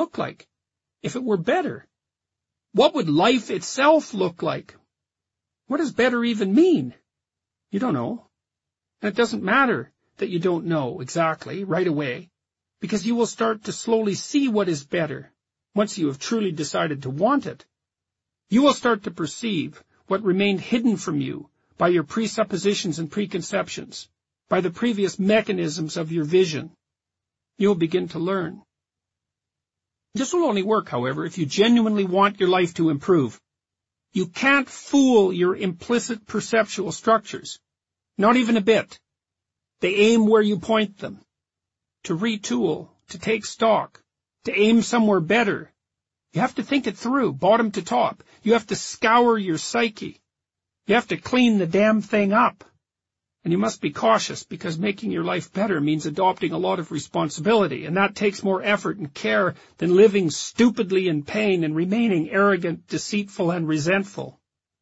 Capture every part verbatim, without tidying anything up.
look like if it were better? What would life itself look like? What does better even mean? You don't know. And it doesn't matter that you don't know exactly right away, because you will start to slowly see what is better once you have truly decided to want it. You will start to perceive what remained hidden from you by your presuppositions and preconceptions, by the previous mechanisms of your vision. You will begin to learn. This will only work, however, if you genuinely want your life to improve. You can't fool your implicit perceptual structures, not even a bit. They aim where you point them. To retool, to take stock, to aim somewhere better, you have to think it through, bottom to top. You have to scour your psyche. You have to clean the damn thing up. And you must be cautious, because making your life better means adopting a lot of responsibility, and that takes more effort and care than living stupidly in pain and remaining arrogant, deceitful, and resentful.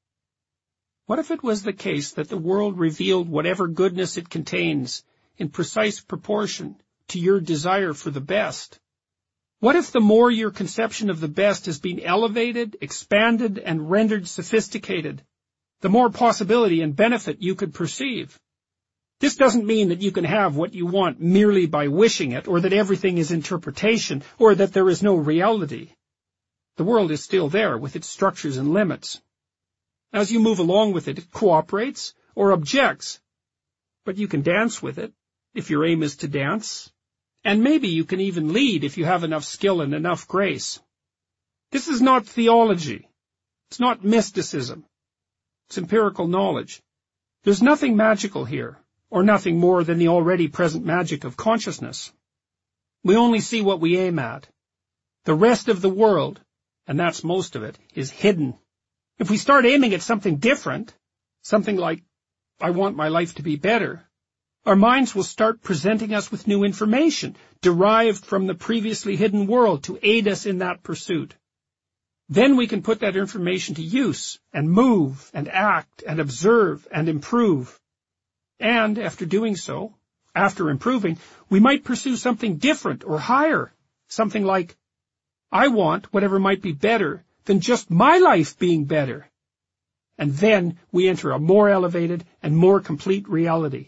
What if it was the case that the world revealed whatever goodness it contains in precise proportion to your desire for the best? What if the more your conception of the best has been elevated, expanded, and rendered sophisticated, the more possibility and benefit you could perceive? This doesn't mean that you can have what you want merely by wishing it, or that everything is interpretation, or that there is no reality. The world is still there with its structures and limits. As you move along with it, it cooperates or objects. But you can dance with it, if your aim is to dance. And maybe you can even lead if you have enough skill and enough grace. This is not theology. It's not mysticism. It's empirical knowledge. There's nothing magical here, or nothing more than the already present magic of consciousness. We only see what we aim at. The rest of the world, and that's most of it, is hidden. If we start aiming at something different, something like, I want my life to be better, our minds will start presenting us with new information, derived from the previously hidden world, to aid us in that pursuit. Then we can put that information to use, and move, and act, and observe, and improve. And after doing so, after improving, we might pursue something different or higher, something like, I want whatever might be better than just my life being better. And then we enter a more elevated and more complete reality.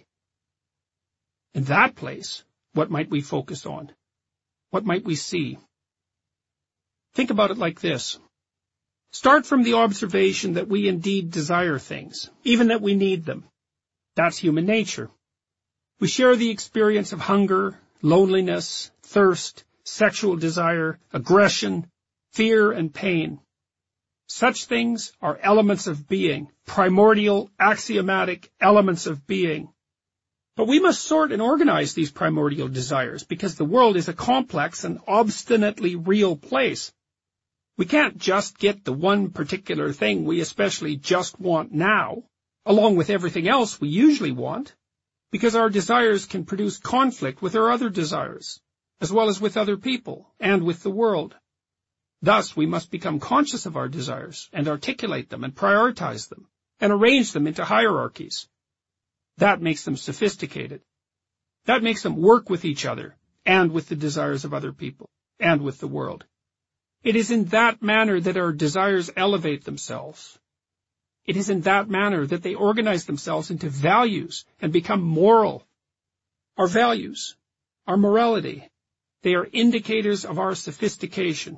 In that place, what might we focus on? What might we see? Think about it like this. Start from the observation that we indeed desire things, even that we need them. That's human nature. We share the experience of hunger, loneliness, thirst, sexual desire, aggression, fear, and pain. Such things are elements of being, primordial, axiomatic elements of being. But we must sort and organize these primordial desires, because the world is a complex and obstinately real place. We can't just get the one particular thing we especially just want now, along with everything else we usually want, because our desires can produce conflict with our other desires, as well as with other people and with the world. Thus, we must become conscious of our desires and articulate them and prioritize them and arrange them into hierarchies. That makes them sophisticated. That makes them work with each other and with the desires of other people and with the world. It is in that manner that our desires elevate themselves. It is in that manner that they organize themselves into values and become moral. Our values, our morality, they are indicators of our sophistication.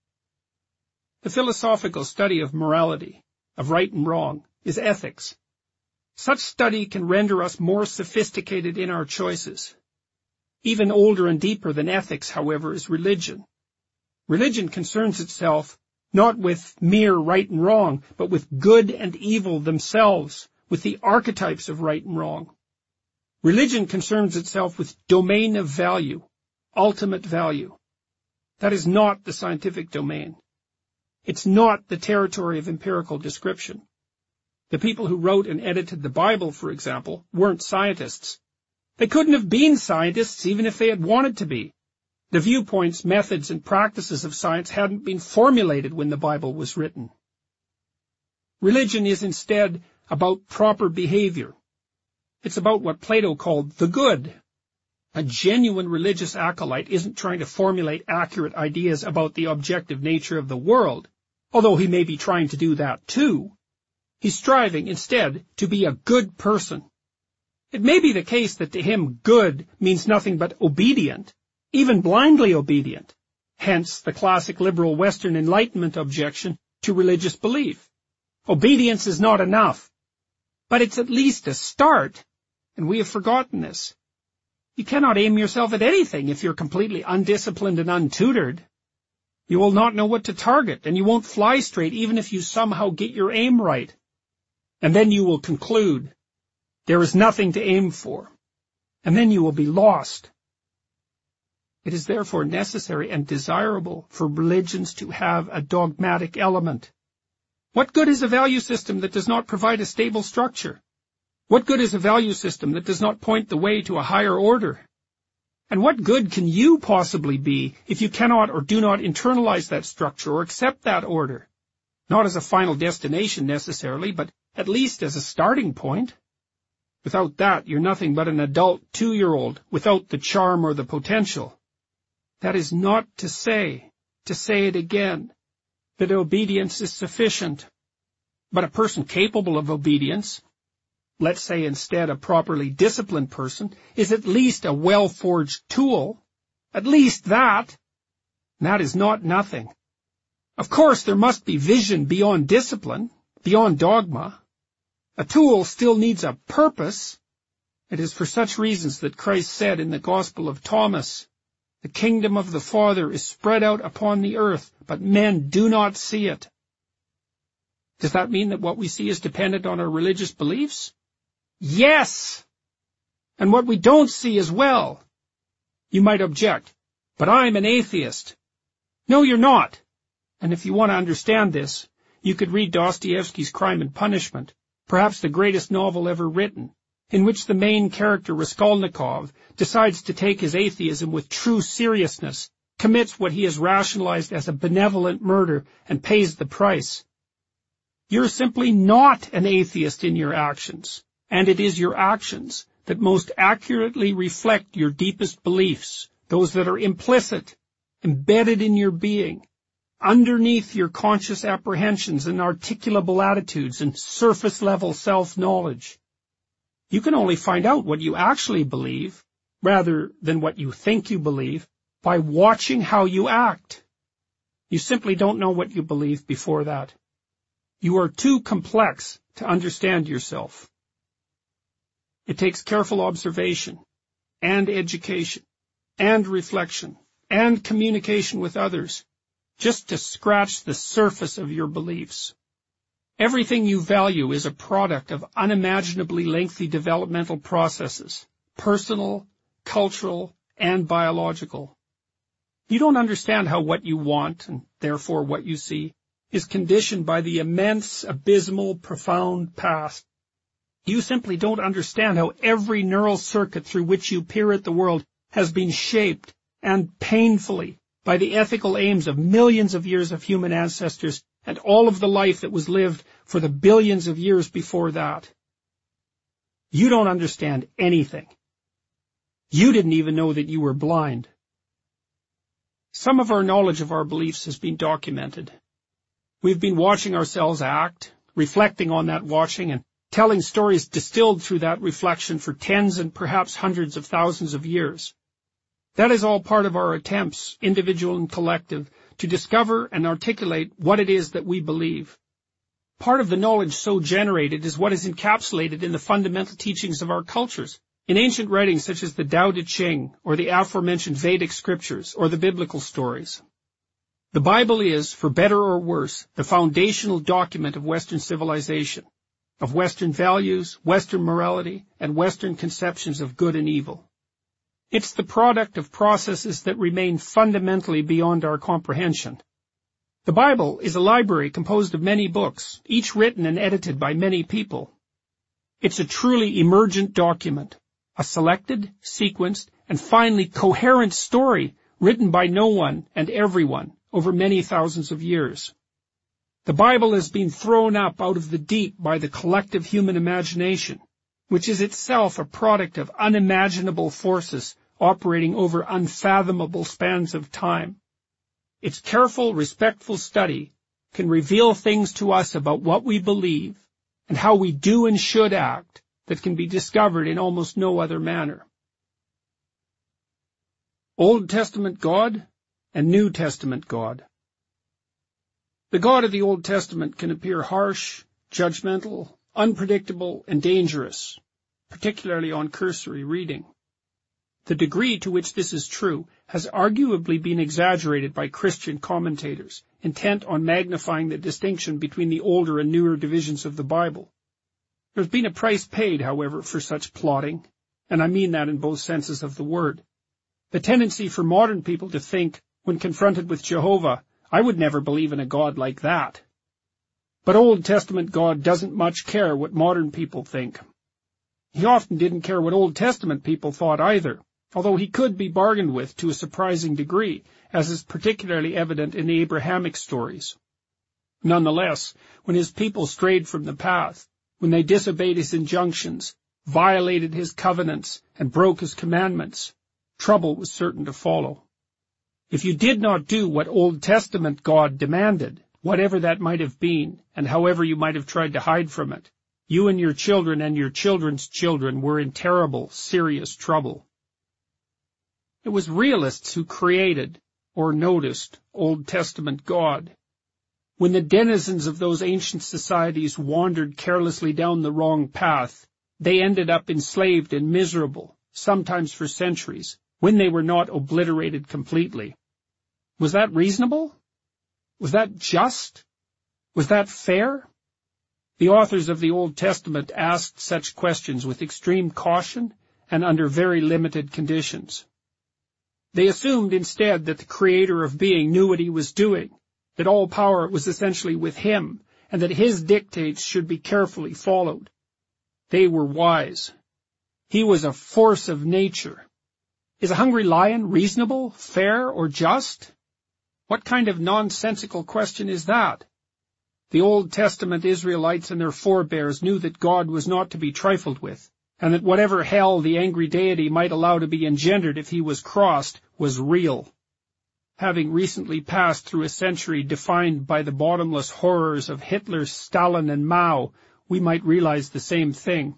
The philosophical study of morality, of right and wrong, is ethics. Such study can render us more sophisticated in our choices. Even older and deeper than ethics, however, is religion. Religion concerns itself not with mere right and wrong, but with good and evil themselves, with the archetypes of right and wrong. Religion concerns itself with domain of value, ultimate value. That is not the scientific domain. It's not the territory of empirical description. The people who wrote and edited the Bible, for example, weren't scientists. They couldn't have been scientists even if they had wanted to be. The viewpoints, methods, and practices of science hadn't been formulated when the Bible was written. Religion is instead about proper behavior. It's about what Plato called the good. A genuine religious acolyte isn't trying to formulate accurate ideas about the objective nature of the world, although he may be trying to do that too. He's striving, instead, to be a good person. It may be the case that to him good means nothing but obedient, even blindly obedient, hence the classic liberal Western Enlightenment objection to religious belief. Obedience is not enough, but it's at least a start, and we have forgotten this. You cannot aim yourself at anything if you're completely undisciplined and untutored. You will not know what to target, and you won't fly straight even if you somehow get your aim right. And then you will conclude, there is nothing to aim for, and then you will be lost. It is therefore necessary and desirable for religions to have a dogmatic element. What good is a value system that does not provide a stable structure? What good is a value system that does not point the way to a higher order? And what good can you possibly be if you cannot or do not internalize that structure or accept that order? Not as a final destination necessarily, but at least as a starting point. Without that, you're nothing but an adult two-year-old without the charm or the potential. That is not to say, to say it again, that obedience is sufficient. But a person capable of obedience, let's say instead a properly disciplined person, is at least a well-forged tool. At least that. That is not nothing. Of course, there must be vision beyond discipline, beyond dogma. A tool still needs a purpose. It is for such reasons that Christ said in the Gospel of Thomas, "The kingdom of the Father is spread out upon the earth, but men do not see it." Does that mean that what we see is dependent on our religious beliefs? Yes! And what we don't see as well. You might object, but I'm an atheist. No, you're not. And if you want to understand this, you could read Dostoevsky's Crime and Punishment, perhaps the greatest novel ever written, in which the main character, Raskolnikov, decides to take his atheism with true seriousness, commits what he has rationalized as a benevolent murder, and pays the price. You're simply not an atheist in your actions, and it is your actions that most accurately reflect your deepest beliefs, those that are implicit, embedded in your being, underneath your conscious apprehensions and articulable attitudes and surface-level self-knowledge. You can only find out what you actually believe, rather than what you think you believe, by watching how you act. You simply don't know what you believe before that. You are too complex to understand yourself. It takes careful observation, and education, and reflection, and communication with others, just to scratch the surface of your beliefs. Everything you value is a product of unimaginably lengthy developmental processes, personal, cultural, and biological. You don't understand how what you want, and therefore what you see, is conditioned by the immense, abysmal, profound past. You simply don't understand how every neural circuit through which you peer at the world has been shaped, and painfully, by the ethical aims of millions of years of human ancestors and all of the life that was lived for the billions of years before that. You don't understand anything. You didn't even know that you were blind. Some of our knowledge of our beliefs has been documented. We've been watching ourselves act, reflecting on that watching, and telling stories distilled through that reflection for tens and perhaps hundreds of thousands of years. That is all part of our attempts, individual and collective, to discover and articulate what it is that we believe. Part of the knowledge so generated is what is encapsulated in the fundamental teachings of our cultures, in ancient writings such as the Tao Te Ching, or the aforementioned Vedic scriptures, or the biblical stories. The Bible is, for better or worse, the foundational document of Western civilization, of Western values, Western morality, and Western conceptions of good and evil. It's the product of processes that remain fundamentally beyond our comprehension. The Bible is a library composed of many books, each written and edited by many people. It's a truly emergent document, a selected, sequenced, and finally coherent story written by no one and everyone over many thousands of years. The Bible has been thrown up out of the deep by the collective human imagination, which is itself a product of unimaginable forces operating over unfathomable spans of time. Its careful, respectful study can reveal things to us about what we believe and how we do and should act that can be discovered in almost no other manner. Old Testament God and New Testament God. The God of the Old Testament can appear harsh, judgmental, unpredictable, and dangerous, particularly on cursory reading. The degree to which this is true has arguably been exaggerated by Christian commentators, intent on magnifying the distinction between the older and newer divisions of the Bible. There's been a price paid, however, for such plotting, and I mean that in both senses of the word. The tendency for modern people to think, when confronted with Jehovah, I would never believe in a God like that. But Old Testament God doesn't much care what modern people think. He often didn't care what Old Testament people thought either, although he could be bargained with to a surprising degree, as is particularly evident in the Abrahamic stories. Nonetheless, when his people strayed from the path, when they disobeyed his injunctions, violated his covenants, and broke his commandments, trouble was certain to follow. If you did not do what Old Testament God demanded, whatever that might have been, and however you might have tried to hide from it, you and your children and your children's children were in terrible, serious trouble. It was realists who created, or noticed, Old Testament God. When the denizens of those ancient societies wandered carelessly down the wrong path, they ended up enslaved and miserable, sometimes for centuries, when they were not obliterated completely. Was that reasonable? Was that just? Was that fair? The authors of the Old Testament asked such questions with extreme caution and under very limited conditions. They assumed instead that the Creator of being knew what he was doing, that all power was essentially with him, and that his dictates should be carefully followed. They were wise. He was a force of nature. Is a hungry lion reasonable, fair, or just? What kind of nonsensical question is that? The Old Testament Israelites and their forebears knew that God was not to be trifled with, and that whatever hell the angry deity might allow to be engendered if he was crossed was real. Having recently passed through a century defined by the bottomless horrors of Hitler, Stalin, and Mao, we might realize the same thing.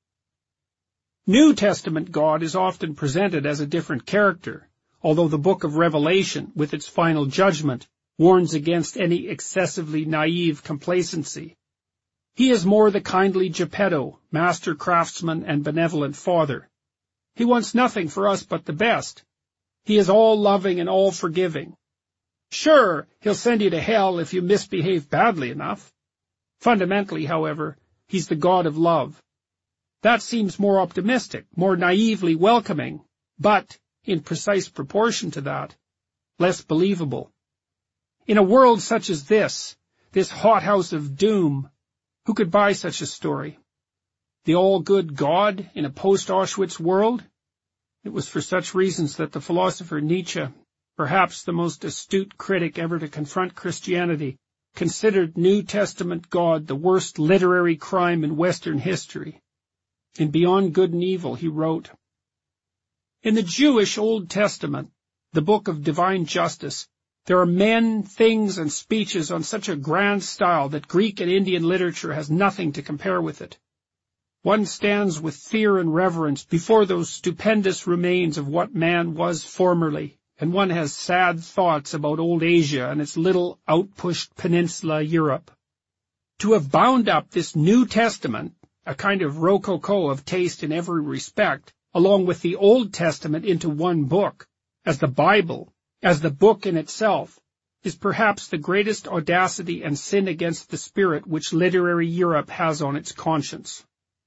New Testament God is often presented as a different character, although the book of Revelation, with its final judgment, warns against any excessively naive complacency. He is more the kindly Geppetto, master craftsman and benevolent father. He wants nothing for us but the best. He is all-loving and all-forgiving. Sure, he'll send you to hell if you misbehave badly enough. Fundamentally, however, he's the God of love. That seems more optimistic, more naively welcoming, but, in precise proportion to that, less believable. In a world such as this, this hothouse of doom, who could buy such a story? The all-good God in a post-Auschwitz world? It was for such reasons that the philosopher Nietzsche, perhaps the most astute critic ever to confront Christianity, considered New Testament God the worst literary crime in Western history. In Beyond Good and Evil, he wrote, "In the Jewish Old Testament, the book of divine justice, there are men, things, and speeches on such a grand style that Greek and Indian literature has nothing to compare with it. One stands with fear and reverence before those stupendous remains of what man was formerly, and one has sad thoughts about old Asia and its little outpushed peninsula Europe. To have bound up this New Testament, a kind of rococo of taste in every respect, along with the Old Testament into one book, as the Bible, as the book in itself, is perhaps the greatest audacity and sin against the spirit which literary Europe has on its conscience.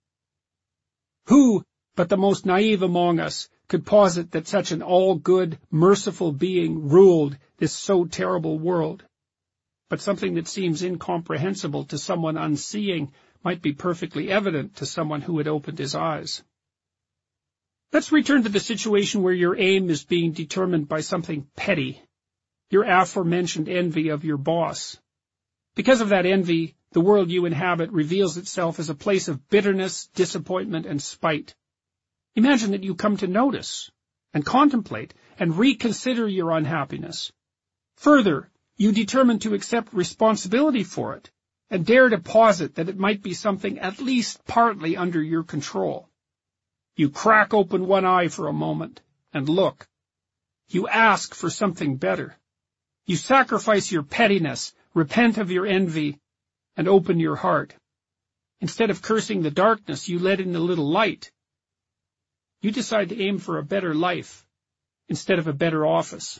Who, but the most naive among us, could posit that such an all-good, merciful being ruled this so terrible world? But something that seems incomprehensible to someone unseeing might be perfectly evident to someone who had opened his eyes. Let's return to the situation where your aim is being determined by something petty, your aforementioned envy of your boss. Because of that envy, the world you inhabit reveals itself as a place of bitterness, disappointment, and spite. Imagine that you come to notice, and contemplate and reconsider your unhappiness. Further, you determine to accept responsibility for it and dare to posit that it might be something at least partly under your control. You crack open one eye for a moment and look. You ask for something better. You sacrifice your pettiness, repent of your envy, and open your heart. Instead of cursing the darkness, you let in a little light. You decide to aim for a better life instead of a better office.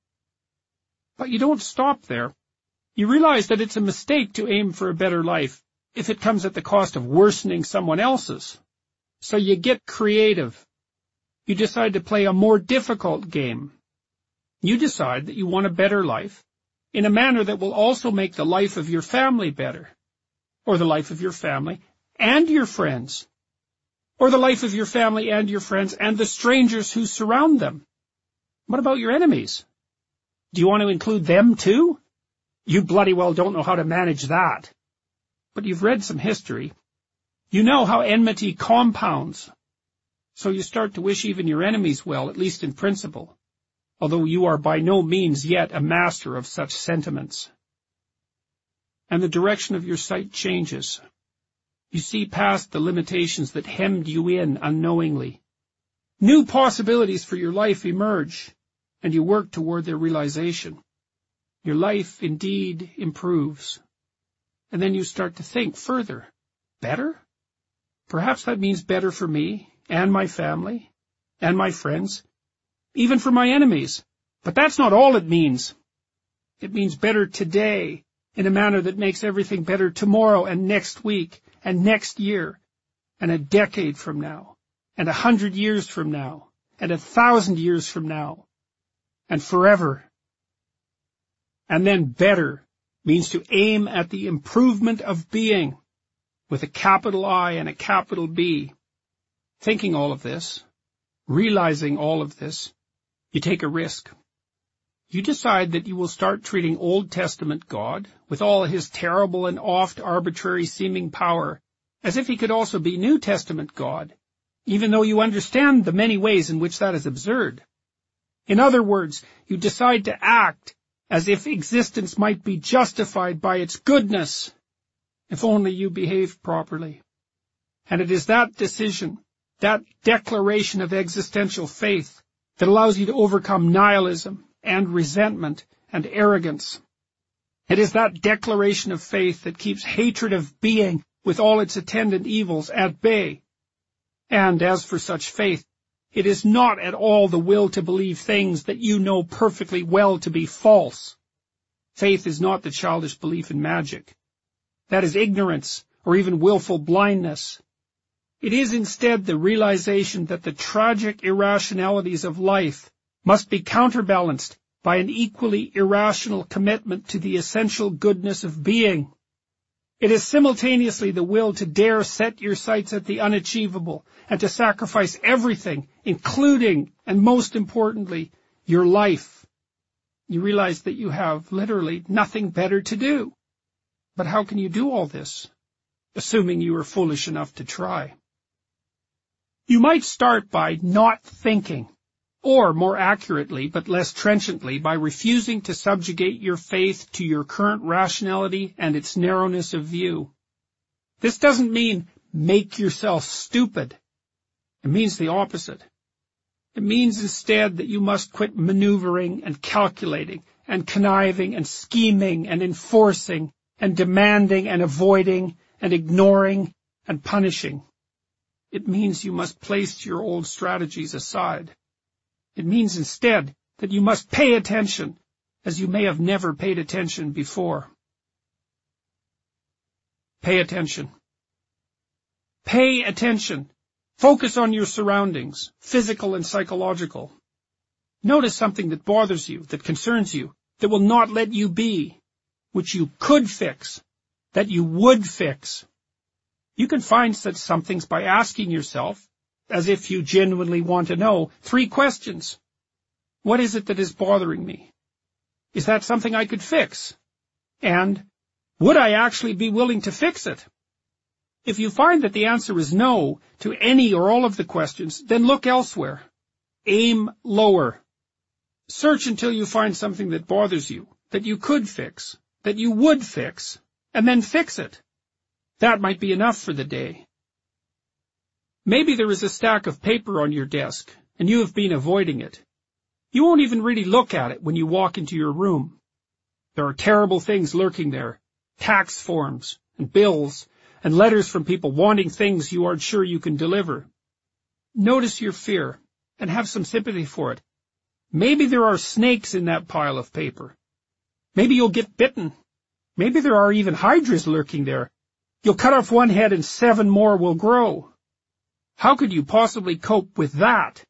But you don't stop there. You realize that it's a mistake to aim for a better life if it comes at the cost of worsening someone else's. So you get creative. You decide to play a more difficult game. You decide that you want a better life in a manner that will also make the life of your family better, or the life of your family and your friends, or the life of your family and your friends and the strangers who surround them. What about your enemies? Do you want to include them too? You bloody well don't know how to manage that. But you've read some history. You know how enmity compounds. So you start to wish even your enemies well, at least in principle, although you are by no means yet a master of such sentiments. And the direction of your sight changes. You see past the limitations that hemmed you in unknowingly. New possibilities for your life emerge, and you work toward their realization. Your life indeed improves. And then you start to think further. Better? Perhaps that means better for me and my family and my friends, even for my enemies. But that's not all it means. It means better today in a manner that makes everything better tomorrow and next week and next year and a decade from now and a hundred years from now and a thousand years from now and forever. And then better means to aim at the improvement of being with a capital I and a capital B. Thinking all of this, realizing all of this, you take a risk. You decide that you will start treating Old Testament God, with all his terrible and oft arbitrary seeming power, as if he could also be New Testament God, even though you understand the many ways in which that is absurd. In other words, you decide to act as if existence might be justified by its goodness, if only you behaved properly. And it is that decision, that declaration of existential faith, that allows you to overcome nihilism and resentment and arrogance. It is that declaration of faith that keeps hatred of being with all its attendant evils at bay. And as for such faith, it is not at all the will to believe things that you know perfectly well to be false. Faith is not the childish belief in magic. That is ignorance or even willful blindness. It is instead the realization that the tragic irrationalities of life must be counterbalanced by an equally irrational commitment to the essential goodness of being. It is simultaneously the will to dare set your sights at the unachievable and to sacrifice everything, including, and most importantly, your life. You realize that you have literally nothing better to do. But how can you do all this, assuming you are foolish enough to try? You might start by not thinking, or more accurately, but less trenchantly, by refusing to subjugate your faith to your current rationality and its narrowness of view. This doesn't mean make yourself stupid. It means the opposite. It means instead that you must quit maneuvering and calculating and conniving and scheming and enforcing and demanding and avoiding and ignoring and punishing. It means you must place your old strategies aside. It means instead that you must pay attention as you may have never paid attention before. Pay attention. Pay attention. Focus on your surroundings, physical and psychological. Notice something that bothers you, that concerns you, that will not let you be, which you could fix, that you would fix. You can find such somethings by asking yourself, as if you genuinely want to know, three questions. What is it that is bothering me? Is that something I could fix? And would I actually be willing to fix it? If you find that the answer is no to any or all of the questions, then look elsewhere. Aim lower. Search until you find something that bothers you, that you could fix, that you would fix, and then fix it. That might be enough for the day. Maybe there is a stack of paper on your desk, and you have been avoiding it. You won't even really look at it when you walk into your room. There are terrible things lurking there, tax forms, and bills, and letters from people wanting things you aren't sure you can deliver. Notice your fear, and have some sympathy for it. Maybe there are snakes in that pile of paper. Maybe you'll get bitten. Maybe there are even hydras lurking there. You'll cut off one head and seven more will grow. How could you possibly cope with that?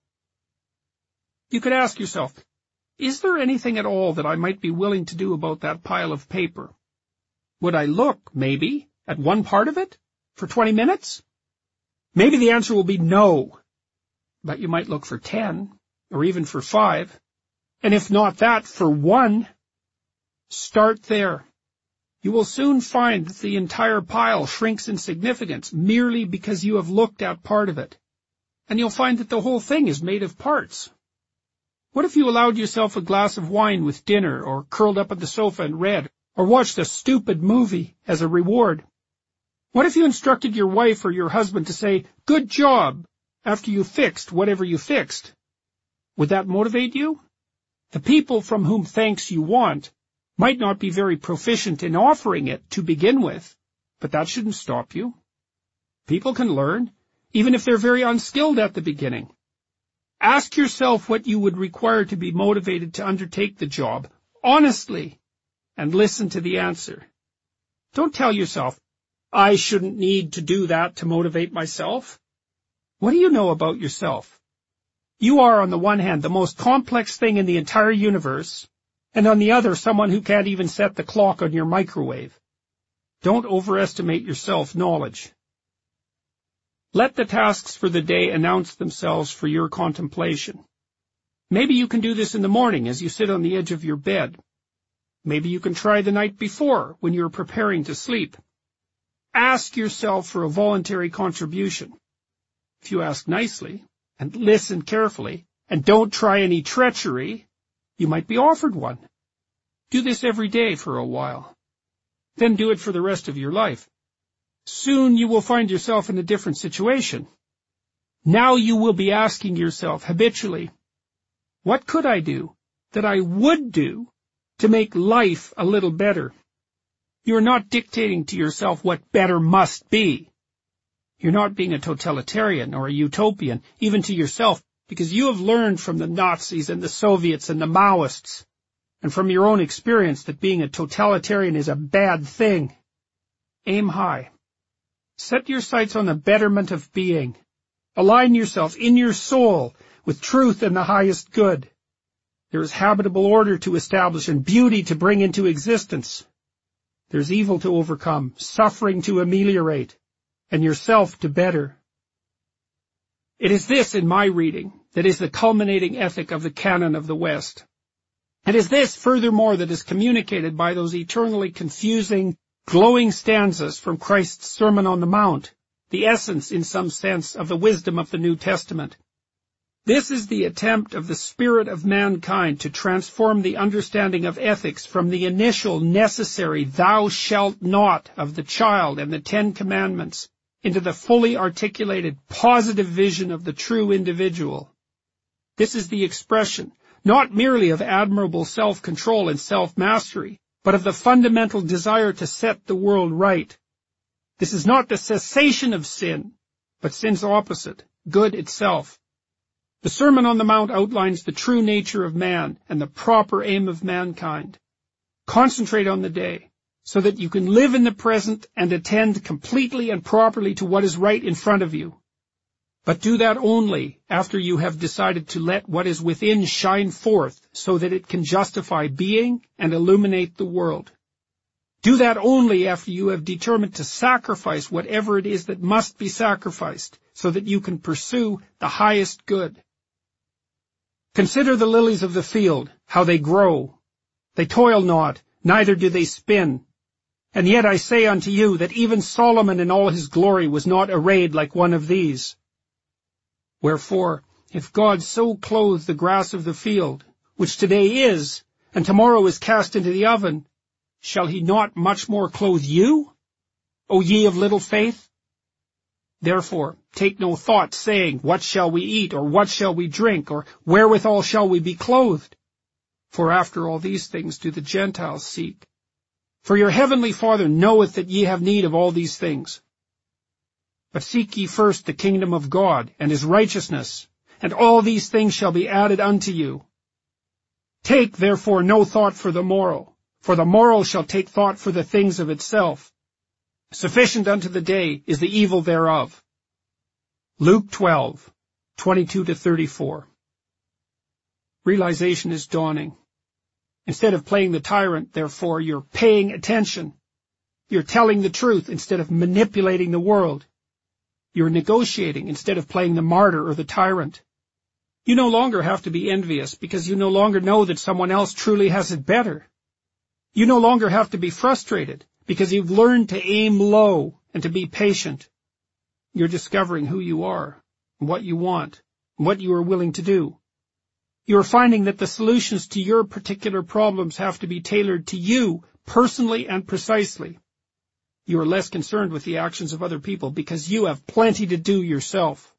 You could ask yourself, is there anything at all that I might be willing to do about that pile of paper? Would I look, maybe, at one part of it for twenty minutes? Maybe the answer will be no, but you might look for ten, or even for five, and if not that, for one. Start there. You will soon find that the entire pile shrinks in significance merely because you have looked at part of it, and you'll find that the whole thing is made of parts. What if you allowed yourself a glass of wine with dinner, or curled up on the sofa and read, or watched a stupid movie as a reward? What if you instructed your wife or your husband to say, "Good job," after you fixed whatever you fixed? Would that motivate you? The people from whom thanks you want might not be very proficient in offering it to begin with, but that shouldn't stop you. People can learn, even if they're very unskilled at the beginning. Ask yourself what you would require to be motivated to undertake the job, honestly, and listen to the answer. Don't tell yourself, I shouldn't need to do that to motivate myself. What do you know about yourself? You are, on the one hand, the most complex thing in the entire universe, and on the other, someone who can't even set the clock on your microwave. Don't overestimate your self-knowledge. Let the tasks for the day announce themselves for your contemplation. Maybe you can do this in the morning as you sit on the edge of your bed. Maybe you can try the night before when you're preparing to sleep. Ask yourself for a voluntary contribution. If you ask nicely, and listen carefully, and don't try any treachery, you might be offered one. Do this every day for a while. Then do it for the rest of your life. Soon you will find yourself in a different situation. Now you will be asking yourself habitually, what could I do that I would do to make life a little better? You are not dictating to yourself what better must be. You're not being a totalitarian or a utopian, even to yourself, because you have learned from the Nazis and the Soviets and the Maoists, and from your own experience that being a totalitarian is a bad thing. Aim high. Set your sights on the betterment of being. Align yourself in your soul with truth and the highest good. There is habitable order to establish and beauty to bring into existence. There's evil to overcome, suffering to ameliorate, and yourself to better. It is this in my reading that is the culminating ethic of the canon of the West. It is this, furthermore, that is communicated by those eternally confusing, glowing stanzas from Christ's Sermon on the Mount, the essence, in some sense, of the wisdom of the New Testament. This is the attempt of the spirit of mankind to transform the understanding of ethics from the initial necessary thou shalt not of the child and the Ten Commandments into the fully articulated positive vision of the true individual. This is the expression, not merely of admirable self-control and self-mastery, but of the fundamental desire to set the world right. This is not the cessation of sin, but sin's opposite, good itself. The Sermon on the Mount outlines the true nature of man and the proper aim of mankind. Concentrate on the day, so that you can live in the present and attend completely and properly to what is right in front of you. But do that only after you have decided to let what is within shine forth so that it can justify being and illuminate the world. Do that only after you have determined to sacrifice whatever it is that must be sacrificed so that you can pursue the highest good. Consider the lilies of the field, how they grow. They toil not, neither do they spin. And yet I say unto you that even Solomon in all his glory was not arrayed like one of these. Wherefore, If God so clothe the grass of the field, which today is, and tomorrow is cast into the oven, shall he not much more clothe you, O ye of little faith? Therefore, take no thought, saying, What shall we eat, or what shall we drink, or wherewithal shall we be clothed? For after all these things do the Gentiles seek. For your heavenly Father knoweth that ye have need of all these things. But seek ye first the kingdom of God, and his righteousness, and all these things shall be added unto you. Take therefore no thought for the morrow, for the morrow shall take thought for the things of itself. Sufficient unto the day is the evil thereof. Luke twelve, twenty-two to thirty-four. Realization is dawning. Instead of playing the tyrant, therefore, you're paying attention. You're telling the truth instead of manipulating the world. You're negotiating instead of playing the martyr or the tyrant. You no longer have to be envious because you no longer know that someone else truly has it better. You no longer have to be frustrated because you've learned to aim low and to be patient. You're discovering who you are, and what you want, and what you are willing to do. You are finding that the solutions to your particular problems have to be tailored to you personally and precisely. You are less concerned with the actions of other people because you have plenty to do yourself.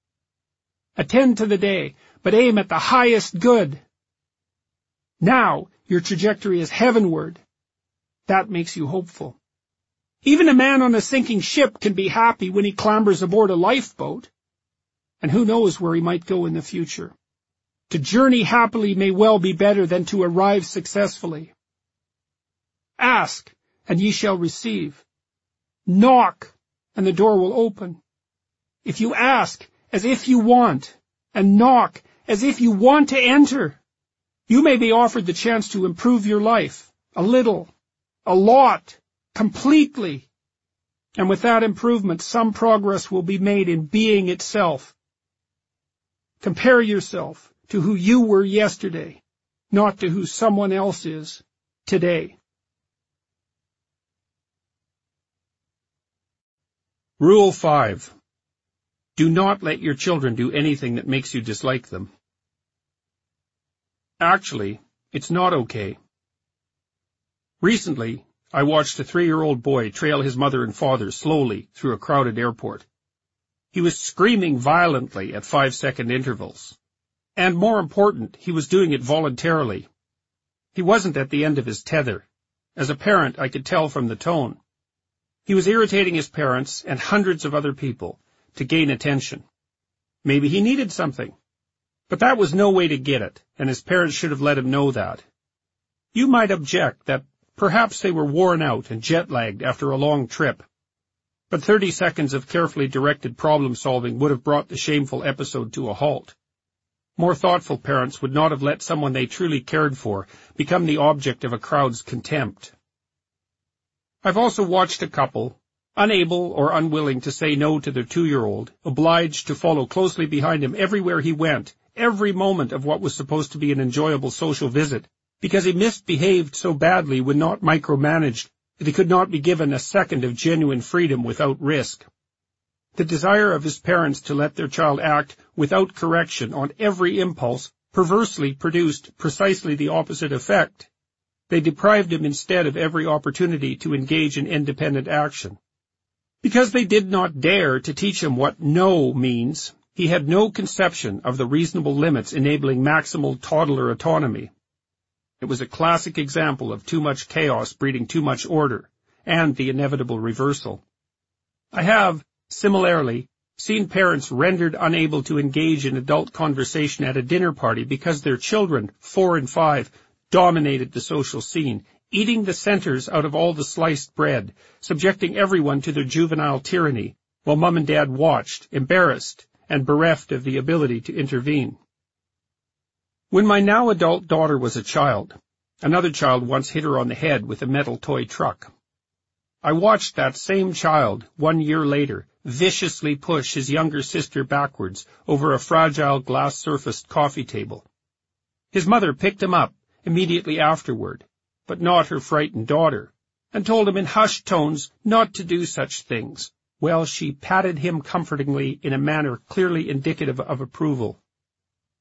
Attend to the day, but aim at the highest good. Now your trajectory is heavenward. That makes you hopeful. Even a man on a sinking ship can be happy when he clambers aboard a lifeboat. And who knows where he might go in the future. To journey happily may well be better than to arrive successfully. Ask, and ye shall receive. Knock, and the door will open. If you ask as if you want, and knock as if you want to enter, you may be offered the chance to improve your life, a little, a lot, completely. And with that improvement, some progress will be made in being itself. Compare yourself to who you were yesterday, not to who someone else is today. Rule five. Do not let your children do anything that makes you dislike them. Actually, it's not okay. Recently, I watched a three-year-old boy trail his mother and father slowly through a crowded airport. He was screaming violently at five-second intervals. And more important, he was doing it voluntarily. He wasn't at the end of his tether. As a parent, I could tell from the tone. He was irritating his parents and hundreds of other people to gain attention. Maybe he needed something. But that was no way to get it, and his parents should have let him know that. You might object that perhaps they were worn out and jet-lagged after a long trip. But thirty seconds of carefully directed problem-solving would have brought the shameful episode to a halt. More thoughtful parents would not have let someone they truly cared for become the object of a crowd's contempt. I've also watched a couple, unable or unwilling to say no to their two-year-old, obliged to follow closely behind him everywhere he went, every moment of what was supposed to be an enjoyable social visit, because he misbehaved so badly when not micromanaged that he could not be given a second of genuine freedom without risk. The desire of his parents to let their child act without correction on every impulse perversely produced precisely the opposite effect. They deprived him instead of every opportunity to engage in independent action. Because they did not dare to teach him what no means, he had no conception of the reasonable limits enabling maximal toddler autonomy. It was a classic example of too much chaos breeding too much order, and the inevitable reversal. I have, similarly, seen parents rendered unable to engage in adult conversation at a dinner party because their children, four and five, dominated the social scene, eating the centers out of all the sliced bread, subjecting everyone to their juvenile tyranny, while mom and dad watched, embarrassed, and bereft of the ability to intervene. When my now adult daughter was a child, another child once hit her on the head with a metal toy truck. I watched that same child, one year later, viciously push his younger sister backwards over a fragile glass-surfaced coffee table. His mother picked him up immediately afterward, but not her frightened daughter, and told him in hushed tones not to do such things, while she patted him comfortingly in a manner clearly indicative of approval.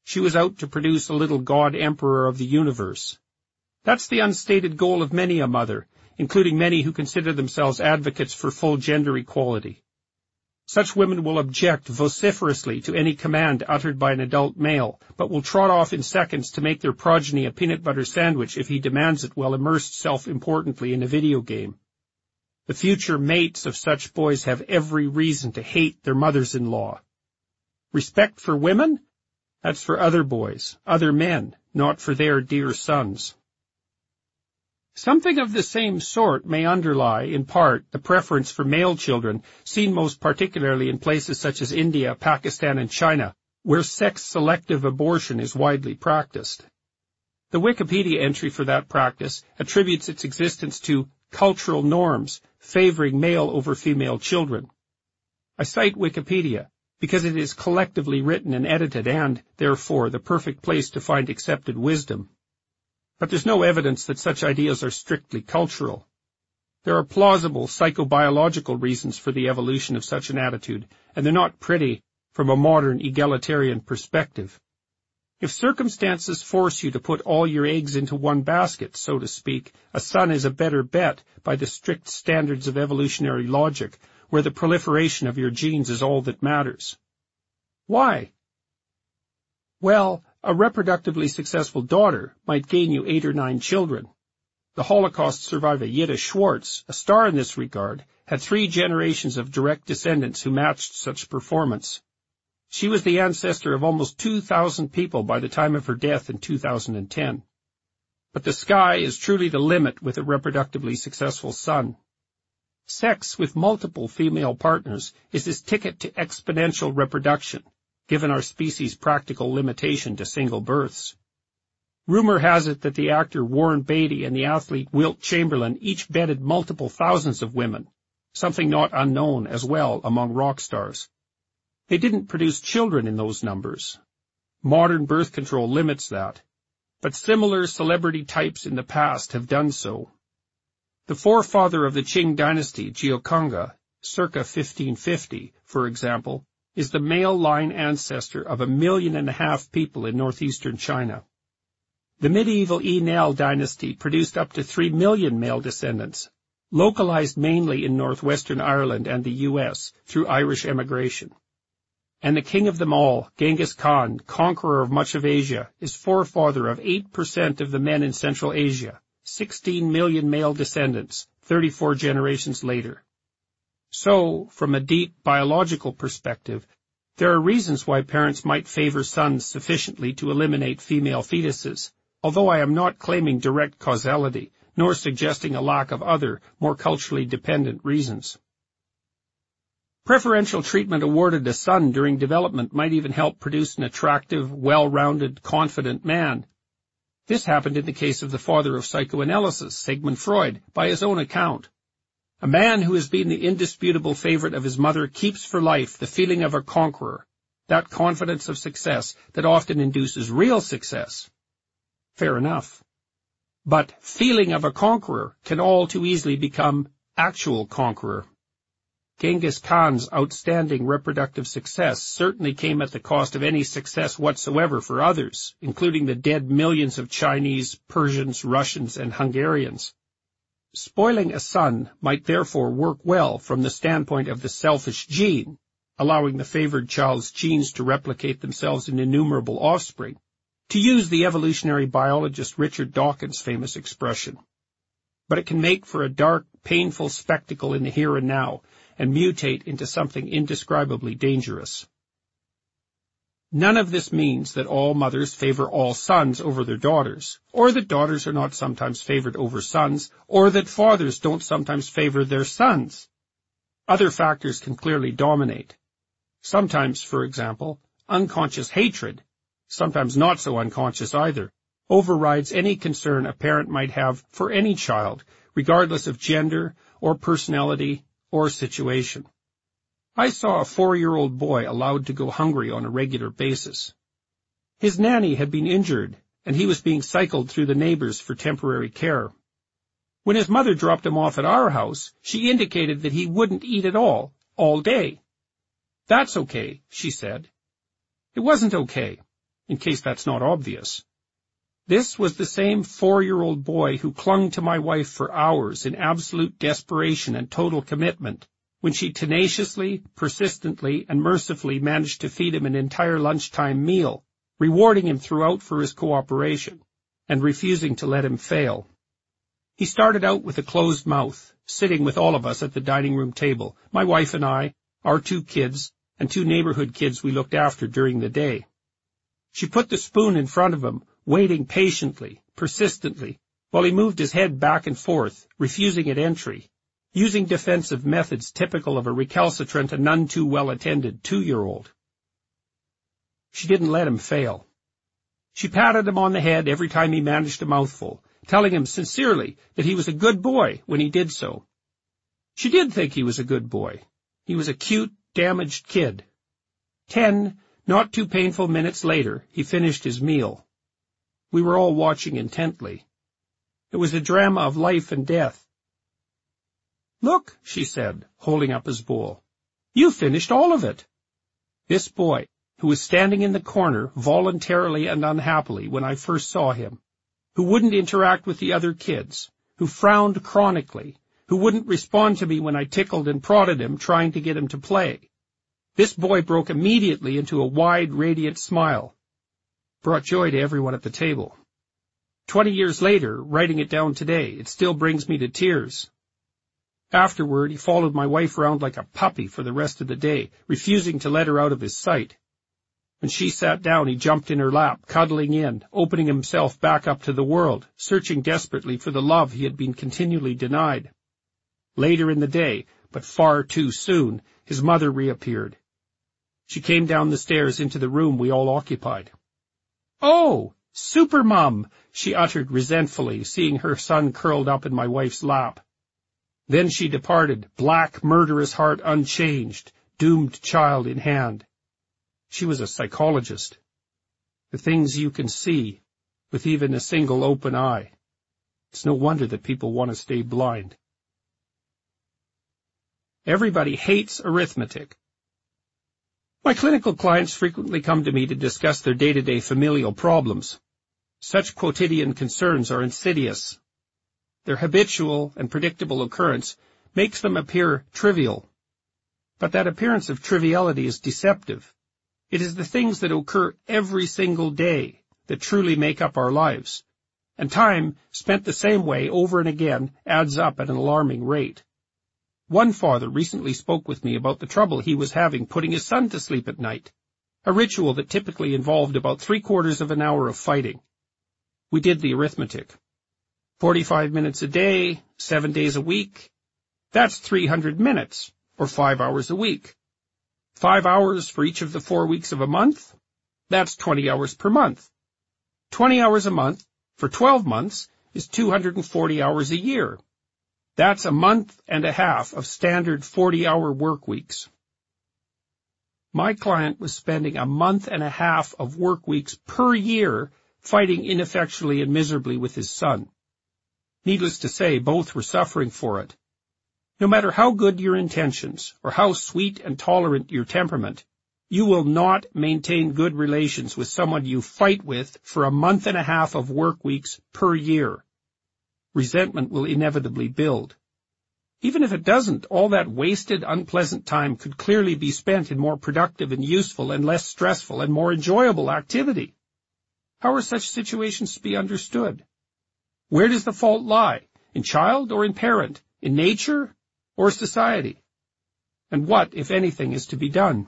She was out to produce a little god emperor of the universe. That's the unstated goal of many a mother, including many who consider themselves advocates for full gender equality. Such women will object vociferously to any command uttered by an adult male, but will trot off in seconds to make their progeny a peanut butter sandwich if he demands it while immersed self-importantly in a video game. The future mates of such boys have every reason to hate their mothers-in-law. Respect for women? That's for other boys, other men, not for their dear sons. Something of the same sort may underlie, in part, the preference for male children, seen most particularly in places such as India, Pakistan, and China, where sex-selective abortion is widely practiced. The Wikipedia entry for that practice attributes its existence to cultural norms favoring male over female children. I cite Wikipedia because it is collectively written and edited and, therefore, the perfect place to find accepted wisdom. But there's no evidence that such ideas are strictly cultural. There are plausible psychobiological reasons for the evolution of such an attitude, and they're not pretty from a modern egalitarian perspective. If circumstances force you to put all your eggs into one basket, so to speak, a son is a better bet by the strict standards of evolutionary logic, where the proliferation of your genes is all that matters. Why? Well, a reproductively successful daughter might gain you eight or nine children. The Holocaust survivor Yitta Schwartz, a star in this regard, had three generations of direct descendants who matched such performance. She was the ancestor of almost two thousand people by the time of her death in two thousand ten. But the sky is truly the limit with a reproductively successful son. Sex with multiple female partners is his ticket to exponential reproduction, given our species' practical limitation to single births. Rumor has it that the actor Warren Beatty and the athlete Wilt Chamberlain each bedded multiple thousands of women, something not unknown as well among rock stars. They didn't produce children in those numbers. Modern birth control limits that, but similar celebrity types in the past have done so. The forefather of the Qing dynasty, Gioconga, circa fifteen fifty, for example, is the male line ancestor of a million and a half people in northeastern China. The medieval Enel dynasty produced up to three million male descendants, localized mainly in northwestern Ireland and the U S through Irish emigration. And the king of them all, Genghis Khan, conqueror of much of Asia, is forefather of eight percent of the men in Central Asia, sixteen million male descendants, thirty-four generations later. So, from a deep biological perspective, there are reasons why parents might favor sons sufficiently to eliminate female fetuses, although I am not claiming direct causality, nor suggesting a lack of other, more culturally dependent reasons. Preferential treatment awarded a son during development might even help produce an attractive, well-rounded, confident man. This happened in the case of the father of psychoanalysis, Sigmund Freud, by his own account. A man who has been the indisputable favorite of his mother keeps for life the feeling of a conqueror, that confidence of success that often induces real success. Fair enough. But feeling of a conqueror can all too easily become actual conqueror. Genghis Khan's outstanding reproductive success certainly came at the cost of any success whatsoever for others, including the dead millions of Chinese, Persians, Russians, and Hungarians. Spoiling a son might therefore work well from the standpoint of the selfish gene, allowing the favored child's genes to replicate themselves in innumerable offspring, to use the evolutionary biologist Richard Dawkins' famous expression. But it can make for a dark, painful spectacle in the here and now, and mutate into something indescribably dangerous. None of this means that all mothers favor all sons over their daughters, or that daughters are not sometimes favored over sons, or that fathers don't sometimes favor their sons. Other factors can clearly dominate. Sometimes, for example, unconscious hatred, sometimes not so unconscious either, overrides any concern a parent might have for any child, regardless of gender or personality or situation. I saw a four-year-old boy allowed to go hungry on a regular basis. His nanny had been injured, and he was being cycled through the neighbors for temporary care. When his mother dropped him off at our house, she indicated that he wouldn't eat at all, all day. "That's okay," she said. It wasn't okay. in case that's not obvious. This was the same four-year-old boy who clung to my wife for hours in absolute desperation and total commitment, when she tenaciously, persistently, and mercifully managed to feed him an entire lunchtime meal, rewarding him throughout for his cooperation, and refusing to let him fail. He started out with a closed mouth, sitting with all of us at the dining room table, my wife and I, our two kids, and two neighborhood kids we looked after during the day. She put the spoon in front of him, waiting patiently, persistently, while he moved his head back and forth, refusing at entry, using defensive methods typical of a recalcitrant and none too well-attended two-year-old. She didn't let him fail. She patted him on the head every time he managed a mouthful, telling him sincerely that he was a good boy when he did so. She did think he was a good boy. He was a cute, damaged kid. Ten, not too painful minutes later, he finished his meal. We were all watching intently. It was a drama of life and death. "Look," she said, holding up his bowl. "You finished all of it." This boy, who was standing in the corner voluntarily and unhappily when I first saw him, who wouldn't interact with the other kids, who frowned chronically, who wouldn't respond to me when I tickled and prodded him trying to get him to play. This boy broke immediately into a wide, radiant smile, brought joy to everyone at the table. Twenty years later, writing it down today, it still brings me to tears. Afterward, he followed my wife around like a puppy for the rest of the day, refusing to let her out of his sight. When she sat down, he jumped in her lap, cuddling in, opening himself back up to the world, searching desperately for the love he had been continually denied. Later in the day, but far too soon, his mother reappeared. She came down the stairs into the room we all occupied. "Oh, Super Mum," she uttered resentfully, seeing her son curled up in my wife's lap. Then she departed, black, murderous heart unchanged, doomed child in hand. She was a psychologist. The things you can see, with even a single open eye. It's no wonder that people want to stay blind. Everybody hates arithmetic. My clinical clients frequently come to me to discuss their day-to-day familial problems. Such quotidian concerns are insidious. Their habitual and predictable occurrence makes them appear trivial. But that appearance of triviality is deceptive. It is the things that occur every single day that truly make up our lives, and time spent the same way over and again adds up at an alarming rate. One father recently spoke with me about the trouble he was having putting his son to sleep at night, a ritual that typically involved about three-quarters of an hour of fighting. We did the arithmetic. Forty-five minutes a day, seven days a week, that's three hundred minutes, or five hours a week. Five hours for each of the four weeks of a month, that's twenty hours per month. Twenty hours a month for twelve months is two hundred forty hours a year. That's a month and a half of standard forty-hour work weeks. My client was spending a month and a half of work weeks per year fighting ineffectually and miserably with his son. Needless to say, both were suffering for it. No matter how good your intentions or how sweet and tolerant your temperament, you will not maintain good relations with someone you fight with for a month and a half of work weeks per year. Resentment will inevitably build. Even if it doesn't, all that wasted, unpleasant time could clearly be spent in more productive and useful and less stressful and more enjoyable activity. How are such situations to be understood? Where does the fault lie? In child or in parent? In nature or society? And what, if anything, is to be done?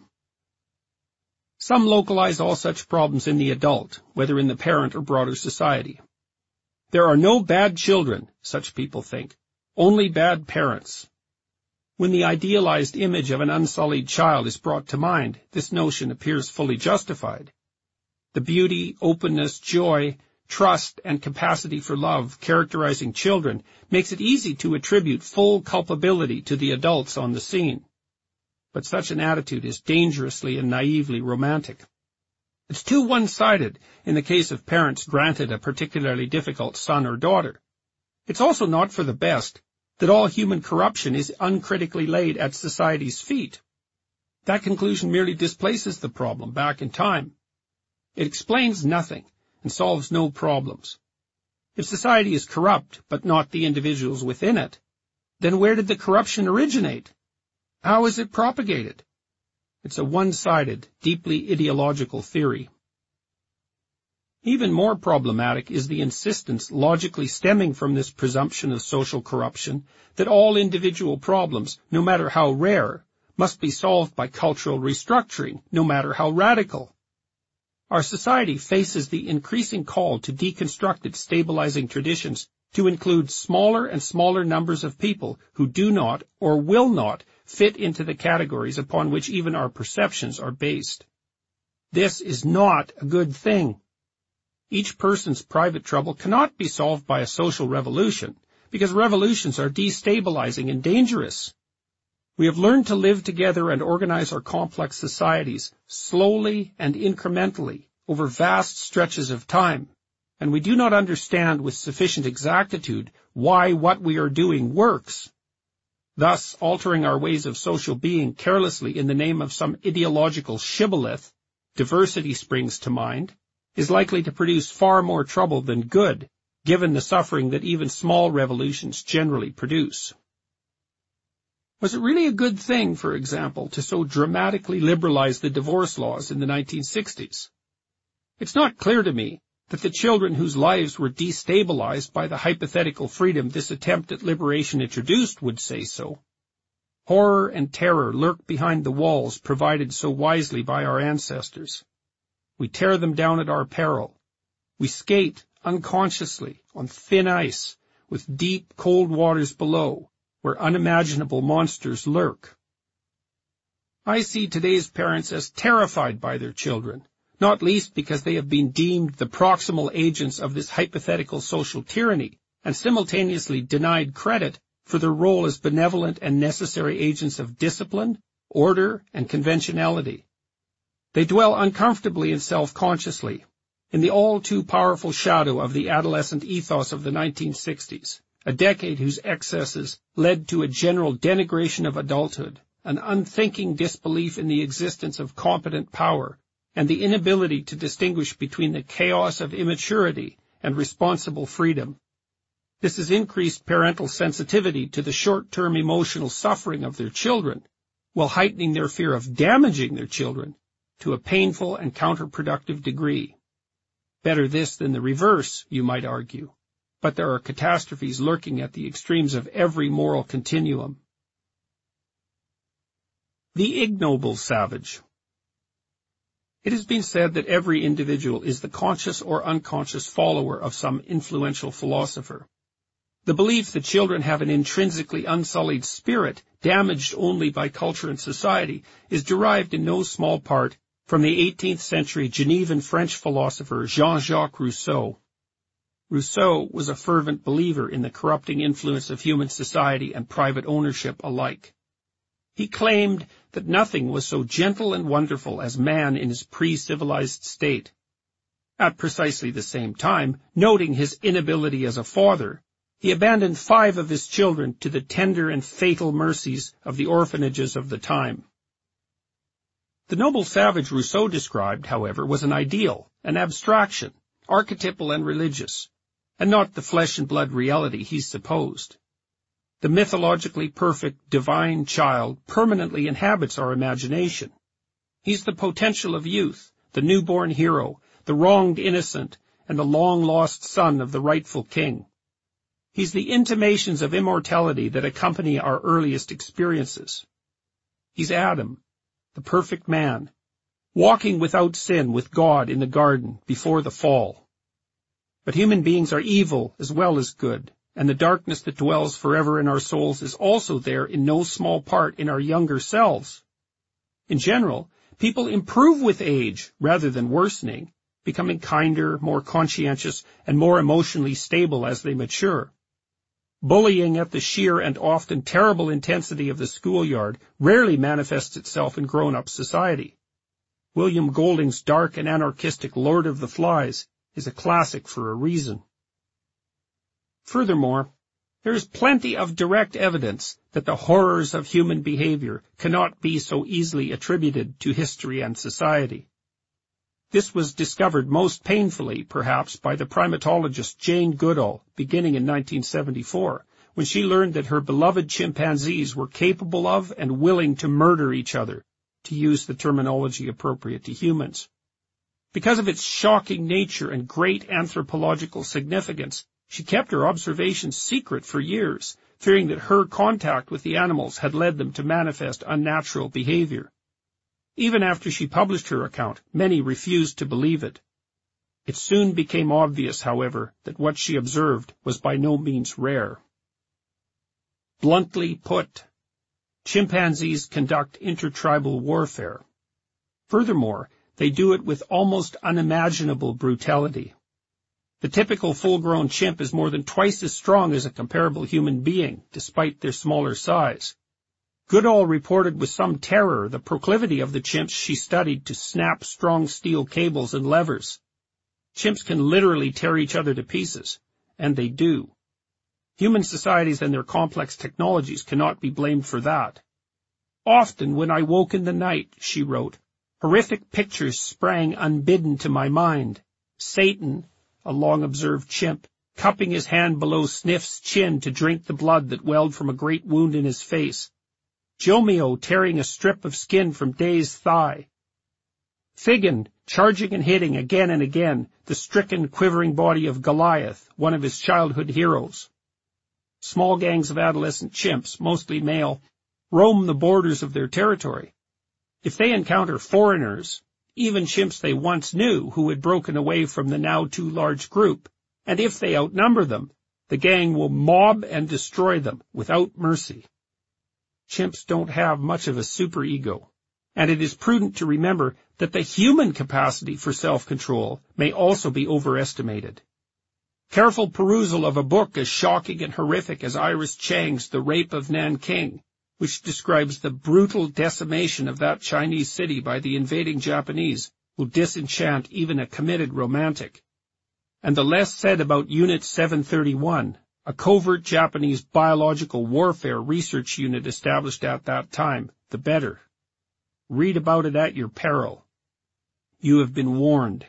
Some localize all such problems in the adult, whether in the parent or broader society. There are no bad children, such people think, only bad parents. When the idealized image of an unsullied child is brought to mind, this notion appears fully justified. The beauty, openness, joy, trust, and capacity for love characterizing children makes it easy to attribute full culpability to the adults on the scene. But such an attitude is dangerously and naively romantic. It's too one-sided in the case of parents granted a particularly difficult son or daughter. It's also not for the best that all human corruption is uncritically laid at society's feet. That conclusion merely displaces the problem back in time. It explains nothing and solves no problems. If society is corrupt, but not the individuals within it, then where did the corruption originate? How is it propagated? It's a one-sided, deeply ideological theory. Even more problematic is the insistence, logically stemming from this presumption of social corruption, that all individual problems, no matter how rare, must be solved by cultural restructuring, no matter how radical. Our society faces the increasing call to deconstruct its stabilizing traditions to include smaller and smaller numbers of people who do not or will not fit into the categories upon which even our perceptions are based. This is not a good thing. Each person's private trouble cannot be solved by a social revolution, because revolutions are destabilizing and dangerous. We have learned to live together and organize our complex societies slowly and incrementally over vast stretches of time, and we do not understand with sufficient exactitude why what we are doing works. Thus, altering our ways of social being carelessly in the name of some ideological shibboleth, diversity springs to mind, is likely to produce far more trouble than good, given the suffering that even small revolutions generally produce. Was it really a good thing, for example, to so dramatically liberalize the divorce laws in the nineteen sixties? It's not clear to me that the children whose lives were destabilized by the hypothetical freedom this attempt at liberation introduced would say so. Horror and terror lurk behind the walls provided so wisely by our ancestors. We tear them down at our peril. We skate unconsciously on thin ice with deep, cold waters below, where unimaginable monsters lurk. I see today's parents as terrified by their children, not least because they have been deemed the proximal agents of this hypothetical social tyranny and simultaneously denied credit for their role as benevolent and necessary agents of discipline, order, and conventionality. They dwell uncomfortably and self-consciously in the all-too-powerful shadow of the adolescent ethos of the nineteen sixties, a decade whose excesses led to a general denigration of adulthood, an unthinking disbelief in the existence of competent power, and the inability to distinguish between the chaos of immaturity and responsible freedom. This has increased parental sensitivity to the short-term emotional suffering of their children, while heightening their fear of damaging their children to a painful and counterproductive degree. Better this than the reverse, you might argue, but there are catastrophes lurking at the extremes of every moral continuum. The ignoble savage. It has been said that every individual is the conscious or unconscious follower of some influential philosopher. The belief that children have an intrinsically unsullied spirit, damaged only by culture and society, is derived in no small part from the eighteenth century Genevan French philosopher Jean-Jacques Rousseau. Rousseau was a fervent believer in the corrupting influence of human society and private ownership alike. He claimed that nothing was so gentle and wonderful as man in his pre-civilized state. At precisely the same time, noting his inability as a father, he abandoned five of his children to the tender and fatal mercies of the orphanages of the time. The noble savage Rousseau described, however, was an ideal, an abstraction, archetypal and religious, and not the flesh-and-blood reality he supposed. The mythologically perfect divine child permanently inhabits our imagination. He's the potential of youth, the newborn hero, the wronged innocent, and the long-lost son of the rightful king. He's the intimations of immortality that accompany our earliest experiences. He's Adam, the perfect man, walking without sin with God in the garden before the fall. But human beings are evil as well as good, and the darkness that dwells forever in our souls is also there in no small part in our younger selves. In general, people improve with age rather than worsening, becoming kinder, more conscientious, and more emotionally stable as they mature. Bullying at the sheer and often terrible intensity of the schoolyard rarely manifests itself in grown-up society. William Golding's dark and anarchistic Lord of the Flies is a classic for a reason. Furthermore, there is plenty of direct evidence that the horrors of human behavior cannot be so easily attributed to history and society. This was discovered most painfully, perhaps, by the primatologist Jane Goodall, beginning in nineteen seventy-four, when she learned that her beloved chimpanzees were capable of and willing to murder each other, to use the terminology appropriate to humans. Because of its shocking nature and great anthropological significance, she kept her observations secret for years, fearing that her contact with the animals had led them to manifest unnatural behavior. Even after she published her account, many refused to believe it. It soon became obvious, however, that what she observed was by no means rare. Bluntly put, chimpanzees conduct intertribal warfare. Furthermore, they do it with almost unimaginable brutality. The typical full-grown chimp is more than twice as strong as a comparable human being, despite their smaller size. Goodall reported with some terror the proclivity of the chimps she studied to snap strong steel cables and levers. Chimps can literally tear each other to pieces, and they do. Human societies and their complex technologies cannot be blamed for that. Often when I woke in the night, she wrote, horrific pictures sprang unbidden to my mind. Satan, a long-observed chimp, cupping his hand below Sniff's chin to drink the blood that welled from a great wound in his face. Jomeo tearing a strip of skin from Day's thigh. Figan charging and hitting again and again the stricken, quivering body of Goliath, one of his childhood heroes. Small gangs of adolescent chimps, mostly male, roam the borders of their territory. If they encounter foreigners, even chimps they once knew who had broken away from the now too large group, and if they outnumber them, the gang will mob and destroy them without mercy. Chimps don't have much of a superego, and it is prudent to remember that the human capacity for self-control may also be overestimated. Careful perusal of a book as shocking and horrific as Iris Chang's The Rape of Nanking, which describes the brutal decimation of that Chinese city by the invading Japanese, will disenchant even a committed romantic. And the less said about Unit seven thirty-one, a covert Japanese biological warfare research unit established at that time, the better. Read about it at your peril. You have been warned.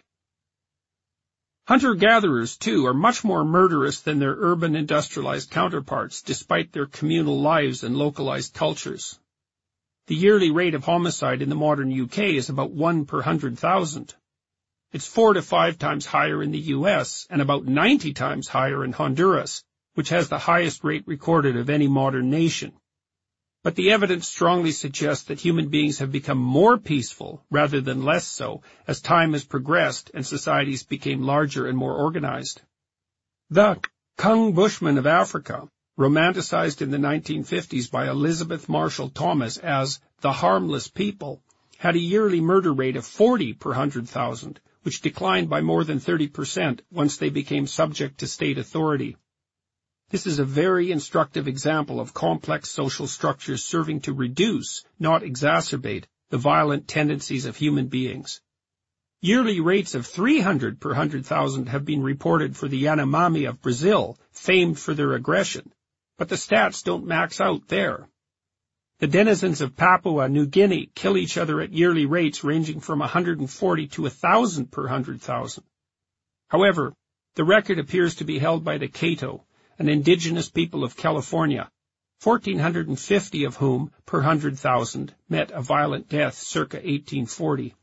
Hunter-gatherers, too, are much more murderous than their urban industrialized counterparts, despite their communal lives and localized cultures. The yearly rate of homicide in the modern U K is about one per hundred thousand. It's four to five times higher in the U S and about ninety times higher in Honduras, which has the highest rate recorded of any modern nation. But the evidence strongly suggests that human beings have become more peaceful rather than less so as time has progressed and societies became larger and more organized. The Kung Bushmen of Africa, romanticized in the nineteen fifties by Elizabeth Marshall Thomas as the harmless people, had a yearly murder rate of forty per hundred thousand, which declined by more than thirty percent once they became subject to state authority. This is a very instructive example of complex social structures serving to reduce, not exacerbate, the violent tendencies of human beings. Yearly rates of three hundred per hundred thousand have been reported for the Yanomami of Brazil, famed for their aggression, but the stats don't max out there. The denizens of Papua New Guinea kill each other at yearly rates ranging from one hundred forty to one thousand per hundred thousand. However, the record appears to be held by the Kato, an indigenous people of California, one thousand four hundred fifty of whom, per hundred thousand, met a violent death circa eighteen forty.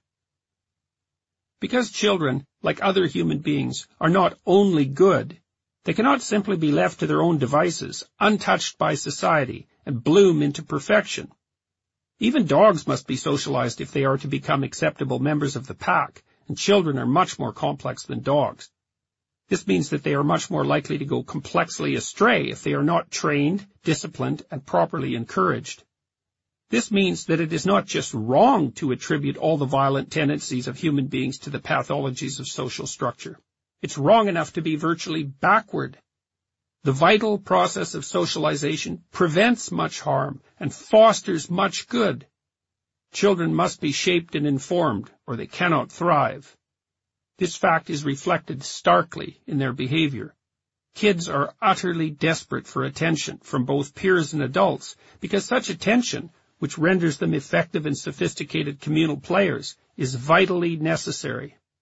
Because children, like other human beings, are not only good, they cannot simply be left to their own devices, untouched by society, and bloom into perfection. Even dogs must be socialized if they are to become acceptable members of the pack, and children are much more complex than dogs. This means that they are much more likely to go complexly astray if they are not trained, disciplined, and properly encouraged. This means that it is not just wrong to attribute all the violent tendencies of human beings to the pathologies of social structure. It's wrong enough to be virtually backward. The vital process of socialization prevents much harm and fosters much good. Children must be shaped and informed, or they cannot thrive. This fact is reflected starkly in their behavior. Kids are utterly desperate for attention from both peers and adults because such attention, which renders them effective and sophisticated communal players, is vitally necessary.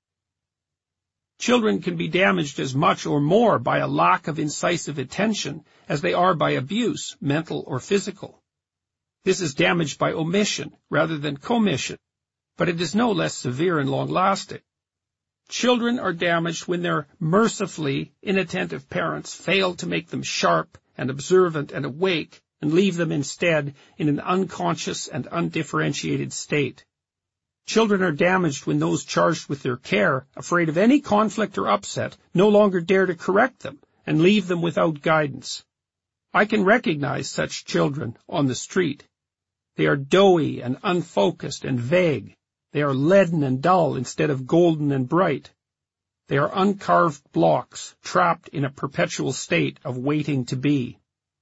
Children can be damaged as much or more by a lack of incisive attention as they are by abuse, mental or physical. This is damage by omission rather than commission, but it is no less severe and long-lasting. Children are damaged when their mercifully inattentive parents fail to make them sharp and observant and awake and leave them instead in an unconscious and undifferentiated state. Children are damaged when those charged with their care, afraid of any conflict or upset, no longer dare to correct them and leave them without guidance. I can recognize such children on the street. They are doughy and unfocused and vague. They are leaden and dull instead of golden and bright. They are uncarved blocks, trapped in a perpetual state of waiting to be.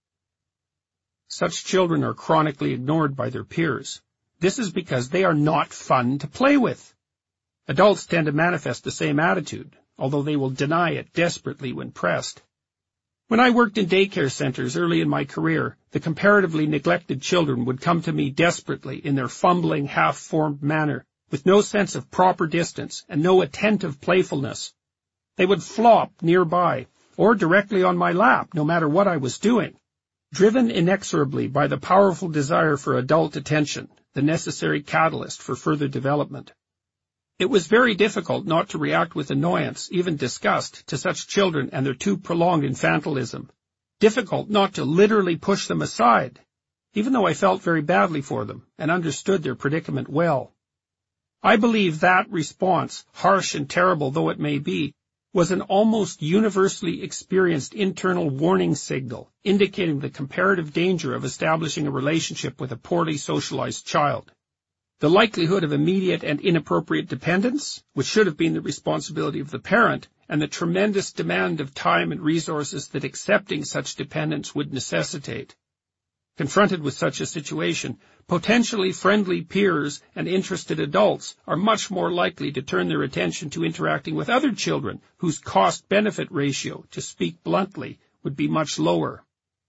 Such children are chronically ignored by their peers. This is because they are not fun to play with. Adults tend to manifest the same attitude, although they will deny it desperately when pressed. When I worked in daycare centers early in my career, the comparatively neglected children would come to me desperately in their fumbling, half-formed manner, with no sense of proper distance and no attentive playfulness. They would flop nearby, or directly on my lap, no matter what I was doing, driven inexorably by the powerful desire for adult attention, the necessary catalyst for further development. It was very difficult not to react with annoyance, even disgust, to such children and their too prolonged infantilism. Difficult not to literally push them aside, even though I felt very badly for them and understood their predicament well. I believe that response, harsh and terrible though it may be, was an almost universally experienced internal warning signal indicating the comparative danger of establishing a relationship with a poorly socialized child. The likelihood of immediate and inappropriate dependence, which should have been the responsibility of the parent, and the tremendous demand of time and resources that accepting such dependence would necessitate. Confronted with such a situation, potentially friendly peers and interested adults are much more likely to turn their attention to interacting with other children whose cost-benefit ratio, to speak bluntly, would be much lower.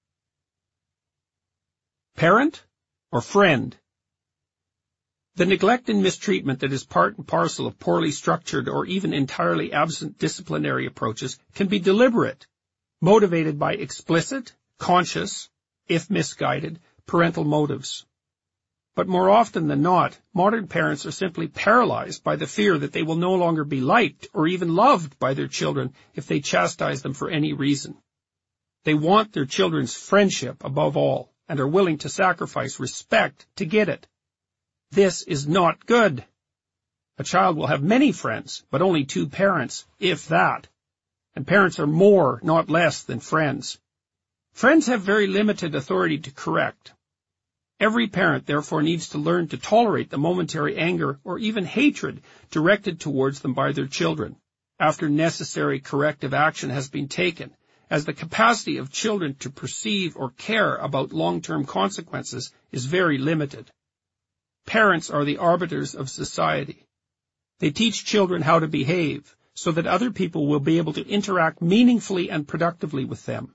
Parent or friend? The neglect and mistreatment that is part and parcel of poorly structured or even entirely absent disciplinary approaches can be deliberate, motivated by explicit, conscious, if misguided, parental motives. But more often than not, modern parents are simply paralyzed by the fear that they will no longer be liked or even loved by their children if they chastise them for any reason. They want their children's friendship above all and are willing to sacrifice respect to get it. This is not good. A child will have many friends, but only two parents, if that. And parents are more, not less, than friends. Friends have very limited authority to correct. Every parent, therefore, needs to learn to tolerate the momentary anger or even hatred directed towards them by their children, after necessary corrective action has been taken, as the capacity of children to perceive or care about long-term consequences is very limited. Parents are the arbiters of society. They teach children how to behave so that other people will be able to interact meaningfully and productively with them.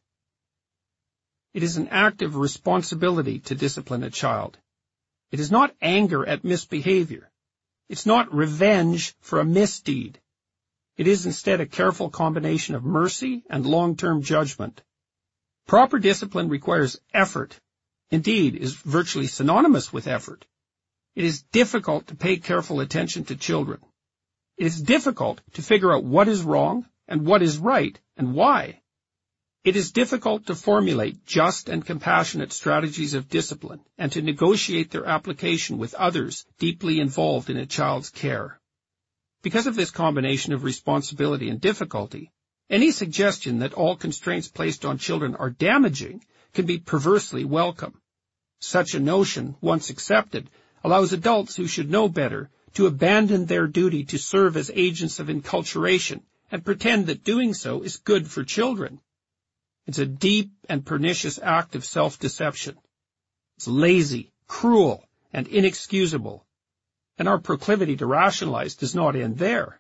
It is an active responsibility to discipline a child. It is not anger at misbehavior. It's not revenge for a misdeed. It is instead a careful combination of mercy and long-term judgment. Proper discipline requires effort. Indeed, is virtually synonymous with effort. It is difficult to pay careful attention to children. It is difficult to figure out what is wrong and what is right and why. It is difficult to formulate just and compassionate strategies of discipline and to negotiate their application with others deeply involved in a child's care. Because of this combination of responsibility and difficulty, any suggestion that all constraints placed on children are damaging can be perversely welcome. Such a notion, once accepted, allows adults who should know better to abandon their duty to serve as agents of enculturation and pretend that doing so is good for children. It's a deep and pernicious act of self-deception. It's lazy, cruel, and inexcusable, and our proclivity to rationalize does not end there.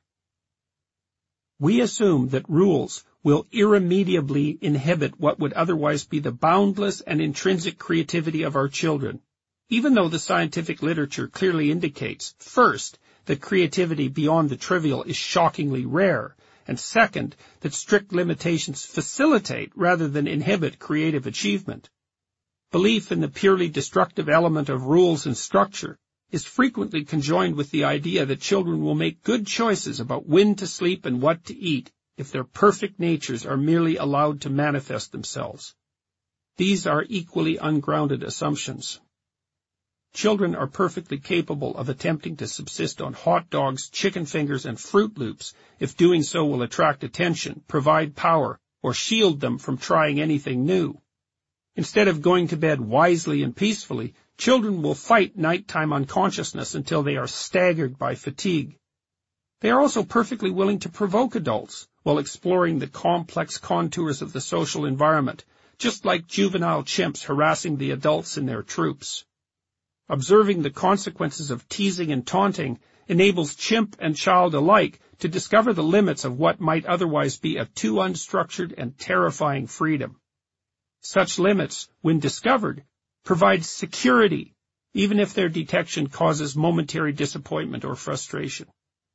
We assume that rules will irremediably inhibit what would otherwise be the boundless and intrinsic creativity of our children, even though the scientific literature clearly indicates, first, that creativity beyond the trivial is shockingly rare, and second, that strict limitations facilitate rather than inhibit creative achievement. Belief in the purely destructive element of rules and structure is frequently conjoined with the idea that children will make good choices about when to sleep and what to eat if their perfect natures are merely allowed to manifest themselves. These are equally ungrounded assumptions. Children are perfectly capable of attempting to subsist on hot dogs, chicken fingers, and Fruit Loops if doing so will attract attention, provide power, or shield them from trying anything new. Instead of going to bed wisely and peacefully, children will fight nighttime unconsciousness until they are staggered by fatigue. They are also perfectly willing to provoke adults while exploring the complex contours of the social environment, just like juvenile chimps harassing the adults in their troops. Observing the consequences of teasing and taunting enables chimp and child alike to discover the limits of what might otherwise be a too unstructured and terrifying freedom. Such limits, when discovered, provide security, even if their detection causes momentary disappointment or frustration.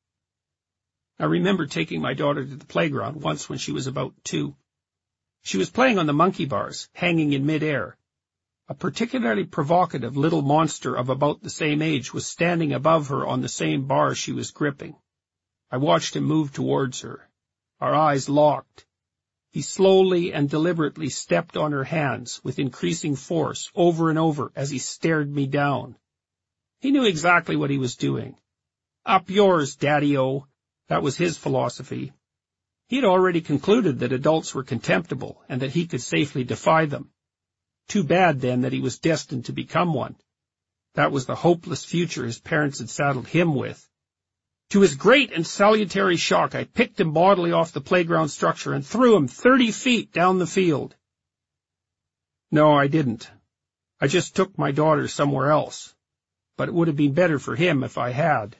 I remember taking my daughter to the playground once when she was about two. She was playing on the monkey bars, hanging in midair. A particularly provocative little monster of about the same age was standing above her on the same bar she was gripping. I watched him move towards her. Our eyes locked. He slowly and deliberately stepped on her hands with increasing force over and over as he stared me down. He knew exactly what he was doing. Up yours, Daddy-O. That was his philosophy. He had already concluded that adults were contemptible and that he could safely defy them. Too bad, then, that he was destined to become one. That was the hopeless future his parents had saddled him with. To his great and salutary shock, I picked him bodily off the playground structure and threw him thirty feet down the field. No, I didn't. I just took my daughter somewhere else. But it would have been better for him if I had.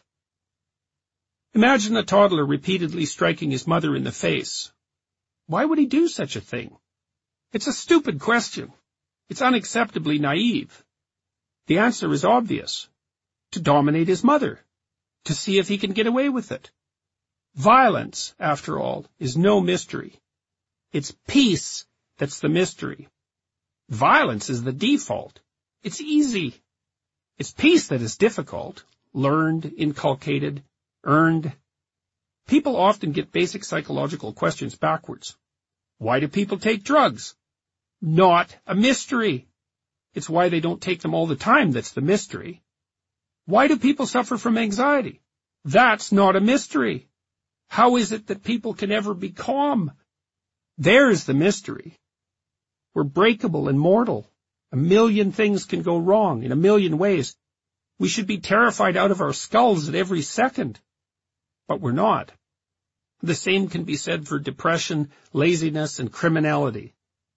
Imagine a toddler repeatedly striking his mother in the face. Why would he do such a thing? It's a stupid question. It's unacceptably naive. The answer is obvious. To dominate his mother. To see if he can get away with it. Violence, after all, is no mystery. It's peace that's the mystery. Violence is the default. It's easy. It's peace that is difficult, learned, inculcated, earned. People often get basic psychological questions backwards. Why do people take drugs? Not a mystery. It's why they don't take them all the time that's the mystery. Why do people suffer from anxiety? That's not a mystery. How is it that people can ever be calm? There's the mystery. We're breakable and mortal. A million things can go wrong in a million ways. We should be terrified out of our skulls at every second. But we're not. The same can be said for depression, laziness, and criminality.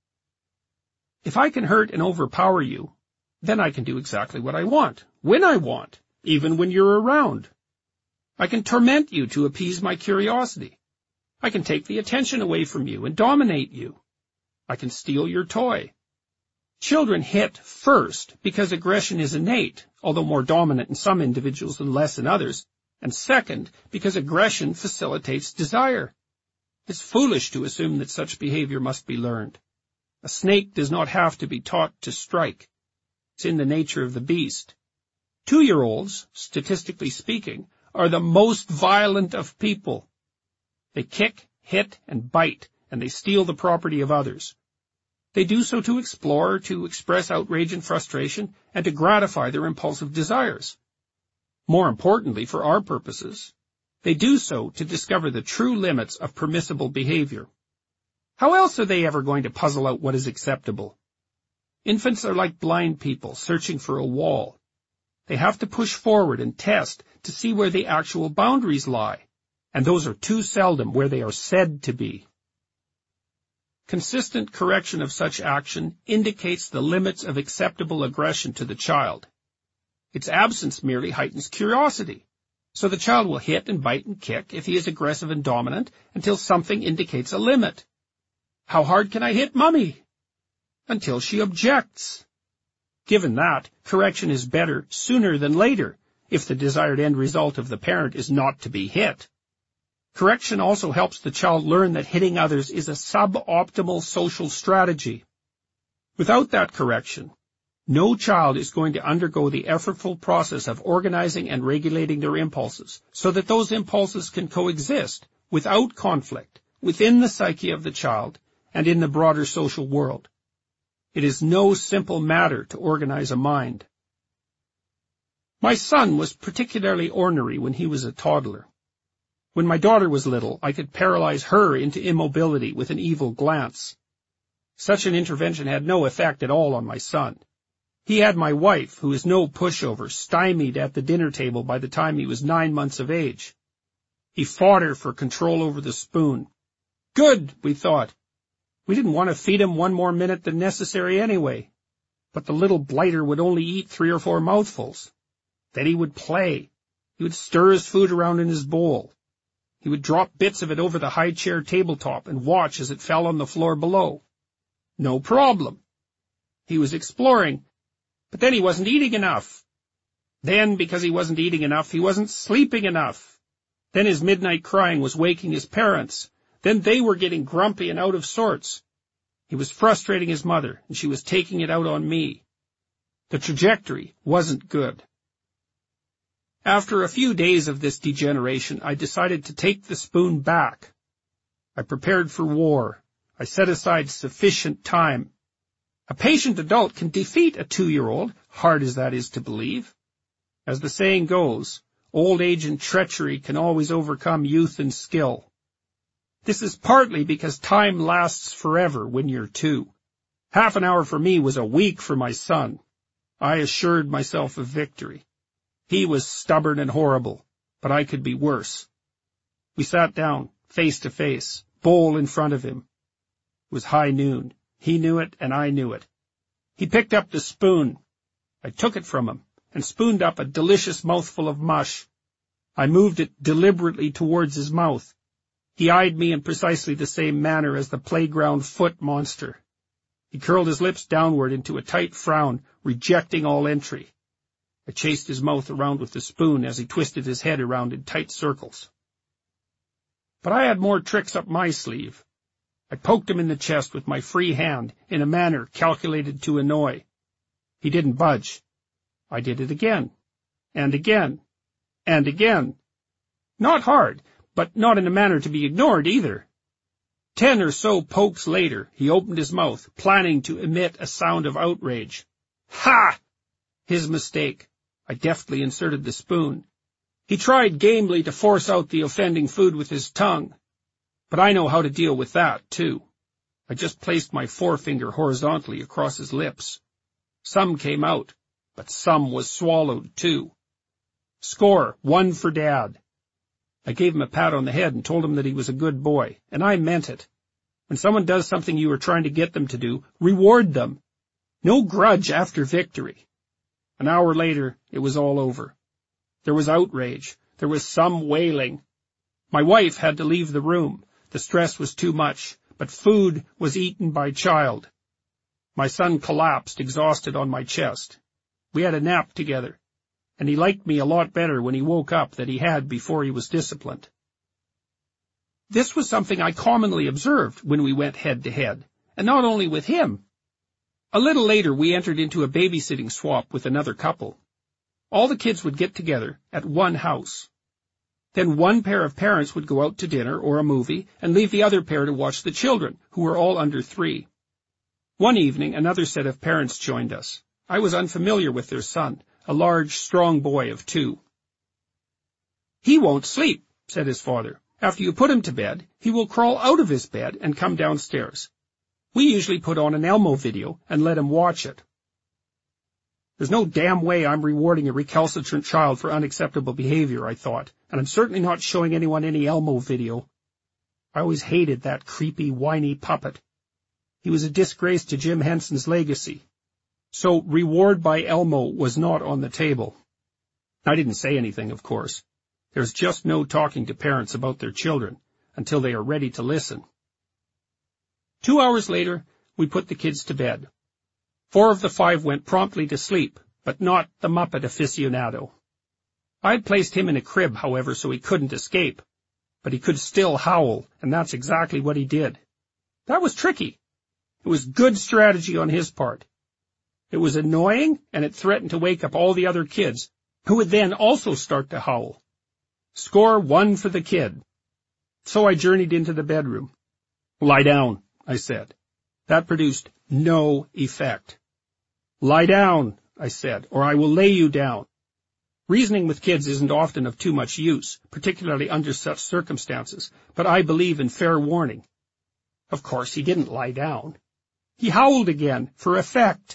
If I can hurt and overpower you, then I can do exactly what I want, when I want, even when you're around. I can torment you to appease my curiosity. I can take the attention away from you and dominate you. I can steal your toy. Children hit first because aggression is innate, although more dominant in some individuals and less in others, and second because aggression facilitates desire. It's foolish to assume that such behavior must be learned. A snake does not have to be taught to strike. It's in the nature of the beast. Two-year-olds, statistically speaking, are the most violent of people. They kick, hit, and bite, and they steal the property of others. They do so to explore, to express outrage and frustration, and to gratify their impulsive desires. More importantly, for our purposes, they do so to discover the true limits of permissible behavior. How else are they ever going to puzzle out what is acceptable? Infants are like blind people searching for a wall. They have to push forward and test to see where the actual boundaries lie, and those are too seldom where they are said to be. Consistent correction of such action indicates the limits of acceptable aggression to the child. Its absence merely heightens curiosity, so the child will hit and bite and kick if he is aggressive and dominant until something indicates a limit. How hard can I hit Mummy? Until she objects. Given that, correction is better sooner than later if the desired end result of the parent is not to be hit. Correction also helps the child learn that hitting others is a suboptimal social strategy. Without that correction, no child is going to undergo the effortful process of organizing and regulating their impulses so that those impulses can coexist without conflict within the psyche of the child and in the broader social world. It is no simple matter to organize a mind. My son was particularly ornery when he was a toddler. When my daughter was little, I could paralyze her into immobility with an evil glance. Such an intervention had no effect at all on my son. He had my wife, who is no pushover, stymied at the dinner table by the time he was nine months of age. He fought her for control over the spoon. Good, we thought. We didn't want to feed him one more minute than necessary anyway. But the little blighter would only eat three or four mouthfuls. Then he would play. He would stir his food around in his bowl. He would drop bits of it over the high chair tabletop and watch as it fell on the floor below. No problem. He was exploring, but then he wasn't eating enough. Then, because he wasn't eating enough, he wasn't sleeping enough. Then his midnight crying was waking his parents. Then they were getting grumpy and out of sorts. He was frustrating his mother, and she was taking it out on me. The trajectory wasn't good. After a few days of this degeneration, I decided to take the spoon back. I prepared for war. I set aside sufficient time. A patient adult can defeat a two-year-old, hard as that is to believe. As the saying goes, old age and treachery can always overcome youth and skill. This is partly because time lasts forever when you're two. Half an hour for me was a week for my son. I assured myself of victory. He was stubborn and horrible, but I could be worse. We sat down, face to face, bowl in front of him. It was high noon. He knew it, and I knew it. He picked up the spoon. I took it from him and spooned up a delicious mouthful of mush. I moved it deliberately towards his mouth. He eyed me in precisely the same manner as the playground foot monster. He curled his lips downward into a tight frown, rejecting all entry. I chased his mouth around with the spoon as he twisted his head around in tight circles. But I had more tricks up my sleeve. I poked him in the chest with my free hand in a manner calculated to annoy. He didn't budge. I did it again, and again, and again. Not hard, but not in a manner to be ignored either. Ten or so pokes later, he opened his mouth, planning to emit a sound of outrage. Ha! His mistake. I deftly inserted the spoon. He tried gamely to force out the offending food with his tongue. But I know how to deal with that, too. I just placed my forefinger horizontally across his lips. Some came out, but some was swallowed, too. Score, one for Dad. I gave him a pat on the head and told him that he was a good boy, and I meant it. When someone does something you are trying to get them to do, reward them. No grudge after victory. An hour later, it was all over. There was outrage. There was some wailing. My wife had to leave the room. The stress was too much, but food was eaten by child. My son collapsed, exhausted, on my chest. We had a nap together, and he liked me a lot better when he woke up than he had before he was disciplined. This was something I commonly observed when we went head-to-head, and not only with him. A little later, we entered into a babysitting swap with another couple. All the kids would get together at one house. Then one pair of parents would go out to dinner or a movie and leave the other pair to watch the children, who were all under three. One evening, another set of parents joined us. I was unfamiliar with their son, a large, strong boy of two. "He won't sleep," said his father. "After you put him to bed, he will crawl out of his bed and come downstairs. We usually put on an Elmo video and let him watch it." There's no damn way I'm rewarding a recalcitrant child for unacceptable behavior, I thought, and I'm certainly not showing anyone any Elmo video. I always hated that creepy, whiny puppet. He was a disgrace to Jim Henson's legacy. So reward by Elmo was not on the table. I didn't say anything, of course. There's just no talking to parents about their children until they are ready to listen. Two hours later, we put the kids to bed. Four of the five went promptly to sleep, but not the Muppet aficionado. I had placed him in a crib, however, so he couldn't escape. but he could still howl, and that's exactly what he did. That was tricky. It was good strategy on his part. It was annoying, and it threatened to wake up all the other kids, who would then also start to howl. Score one for the kid. So I journeyed into the bedroom. Lie down, I said. That produced no effect. Lie down, I said, or I will lay you down. Reasoning with kids isn't often of too much use, particularly under such circumstances, but I believe in fair warning. Of course, he didn't lie down. He howled again, for effect.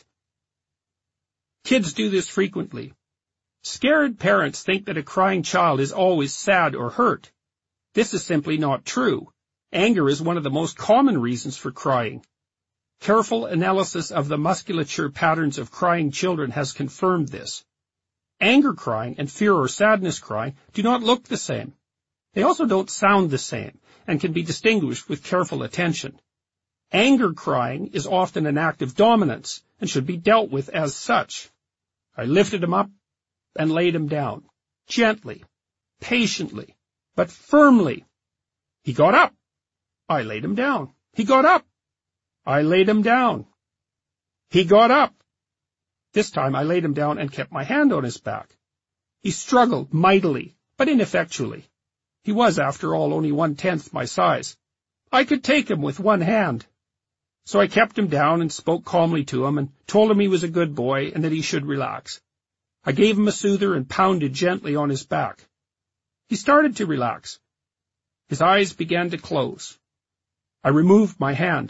Kids do this frequently. Scared parents think that a crying child is always sad or hurt. This is simply not true. Anger is one of the most common reasons for crying. Careful analysis of the musculature patterns of crying children has confirmed this. Anger crying and fear or sadness crying do not look the same. They also don't sound the same and can be distinguished with careful attention. Anger crying is often an act of dominance and should be dealt with as such. I lifted him up and laid him down, gently, patiently, but firmly. He got up. I laid him down. He got up. I laid him down. He got up. This time I laid him down and kept my hand on his back. He struggled mightily, but ineffectually. He was, after all, only one-tenth my size. I could take him with one hand. So I kept him down and spoke calmly to him and told him he was a good boy and that he should relax. I gave him a soother and pounded gently on his back. He started to relax. His eyes began to close. I removed my hand.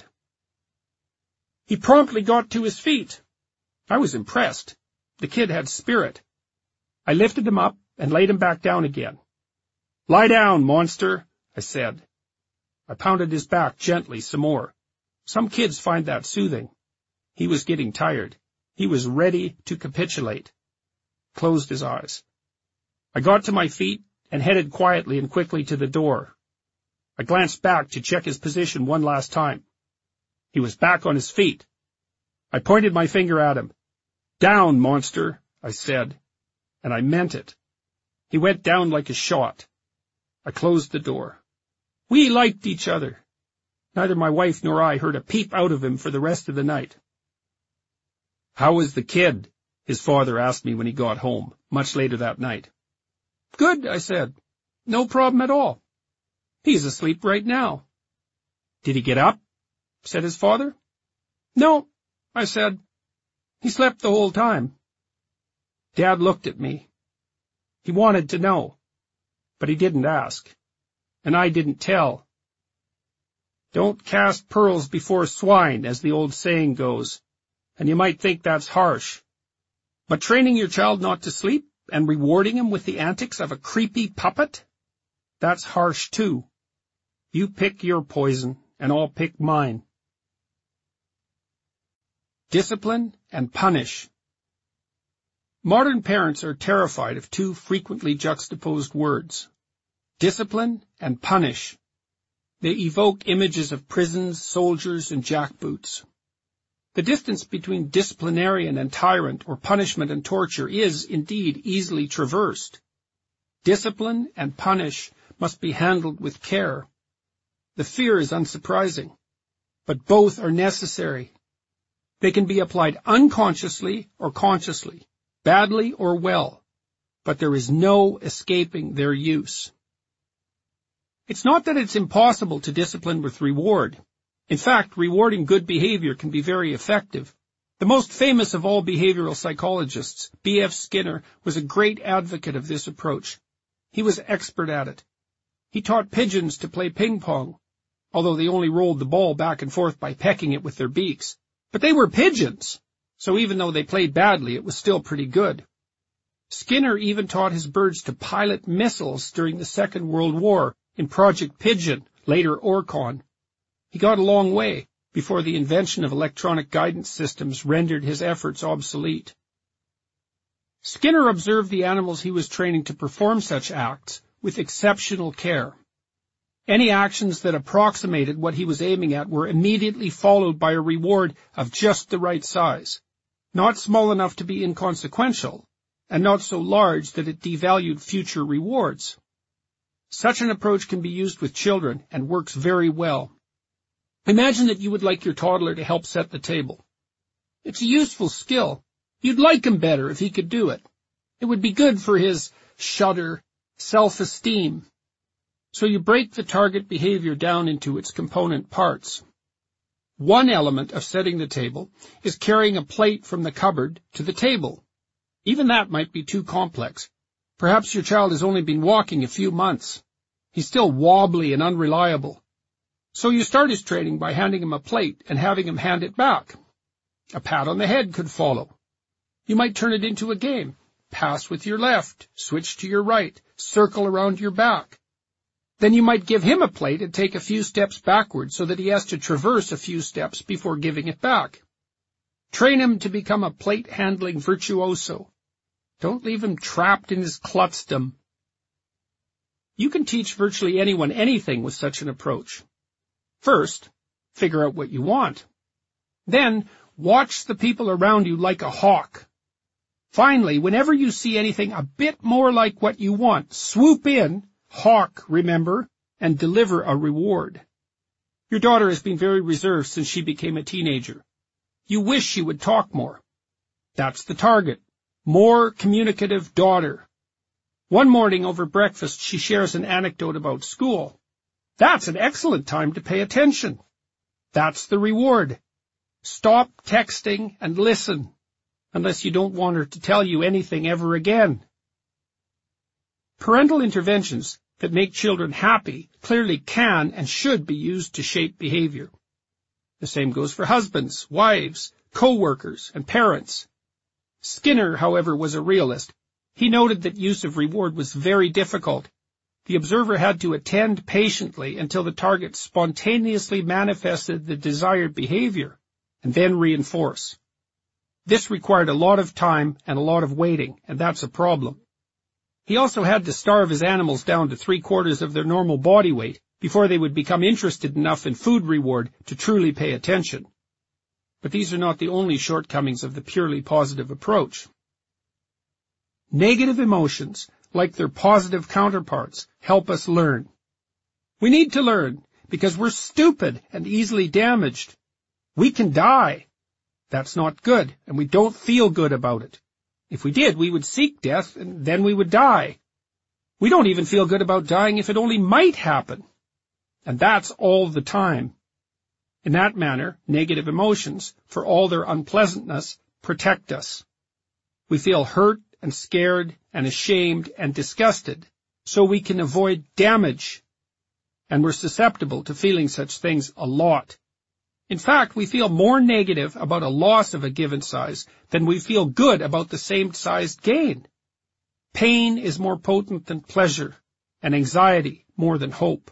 He promptly got to his feet. I was impressed. The kid had spirit. I lifted him up and laid him back down again. Lie down, monster, I said. I pounded his back gently some more. Some kids find that soothing. He was getting tired. He was ready to capitulate. Closed his eyes. I got to my feet and headed quietly and quickly to the door. I glanced back to check his position one last time. He was back on his feet. I pointed my finger at him. Down, monster, I said, and I meant it. He went down like a shot. I closed the door. We liked each other. Neither my wife nor I heard a peep out of him for the rest of the night. How was the kid? His father asked me when he got home, much later that night. Good, I said. No problem at all. He's asleep right now. Did he get up? Said his father. No, I said. He slept the whole time. Dad looked at me. He wanted to know, but he didn't ask, and I didn't tell. Don't cast pearls before swine, as the old saying goes, and you might think that's harsh. But training your child not to sleep and rewarding him with the antics of a creepy puppet? That's harsh too. You pick your poison, and I'll pick mine. Discipline and punish. Modern parents are terrified of two frequently juxtaposed words, discipline and punish. They evoke images of prisons, soldiers, and jackboots. The distance between disciplinarian and tyrant, or punishment and torture, is, indeed, easily traversed. Discipline and punish must be handled with care. The fear is unsurprising, but both are necessary. They can be applied unconsciously or consciously, badly or well, but there is no escaping their use. It's not that it's impossible to discipline with reward. In fact, rewarding good behavior can be very effective. The most famous of all behavioral psychologists, B F Skinner, was a great advocate of this approach. He was expert at it. He taught pigeons to play ping pong, although they only rolled the ball back and forth by pecking it with their beaks. But they were pigeons, so even though they played badly, it was still pretty good. Skinner even taught his birds to pilot missiles during the Second World War in Project Pigeon, later Orcon. He got a long way before the invention of electronic guidance systems rendered his efforts obsolete. Skinner observed the animals he was training to perform such acts with exceptional care. Any actions that approximated what he was aiming at were immediately followed by a reward of just the right size, not small enough to be inconsequential, and not so large that it devalued future rewards. Such an approach can be used with children and works very well. Imagine that you would like your toddler to help set the table. It's a useful skill. You'd like him better if he could do it. It would be good for his shudder, self-esteem. So you break the target behavior down into its component parts. One element of setting the table is carrying a plate from the cupboard to the table. Even that might be too complex. Perhaps your child has only been walking a few months. He's still wobbly and unreliable. So you start his training by handing him a plate and having him hand it back. A pat on the head could follow. You might turn it into a game. Pass with your left, switch to your right, circle around your back. Then you might give him a plate and take a few steps backward so that he has to traverse a few steps before giving it back. Train him to become a plate-handling virtuoso. Don't leave him trapped in his klutzdom. You can teach virtually anyone anything with such an approach. First, figure out what you want. Then, watch the people around you like a hawk. Finally, whenever you see anything a bit more like what you want, swoop in, hawk, remember, and deliver a reward. Your daughter has been very reserved since she became a teenager. You wish she would talk more. That's the target. More communicative daughter. One morning over breakfast, she shares an anecdote about school. That's an excellent time to pay attention. That's the reward. Stop texting and listen, unless you don't want her to tell you anything ever again. Parental interventions that make children happy clearly can and should be used to shape behavior. The same goes for husbands, wives, co-workers, and parents. Skinner, however, was a realist. He noted that use of reward was very difficult. The observer had to attend patiently until the target spontaneously manifested the desired behavior, and then reinforce. This required a lot of time and a lot of waiting, and that's a problem. He also had to starve his animals down to three-quarters of their normal body weight before they would become interested enough in food reward to truly pay attention. But these are not the only shortcomings of the purely positive approach. Negative emotions, like their positive counterparts, help us learn. We need to learn because we're stupid and easily damaged. We can die. That's not good, and we don't feel good about it. If we did, we would seek death, and then we would die. We don't even feel good about dying if it only might happen. And that's all the time. In that manner, negative emotions, for all their unpleasantness, protect us. We feel hurt and scared and ashamed and disgusted, so we can avoid damage. And we're susceptible to feeling such things a lot. In fact, we feel more negative about a loss of a given size than we feel good about the same sized gain. Pain is more potent than pleasure, and anxiety more than hope.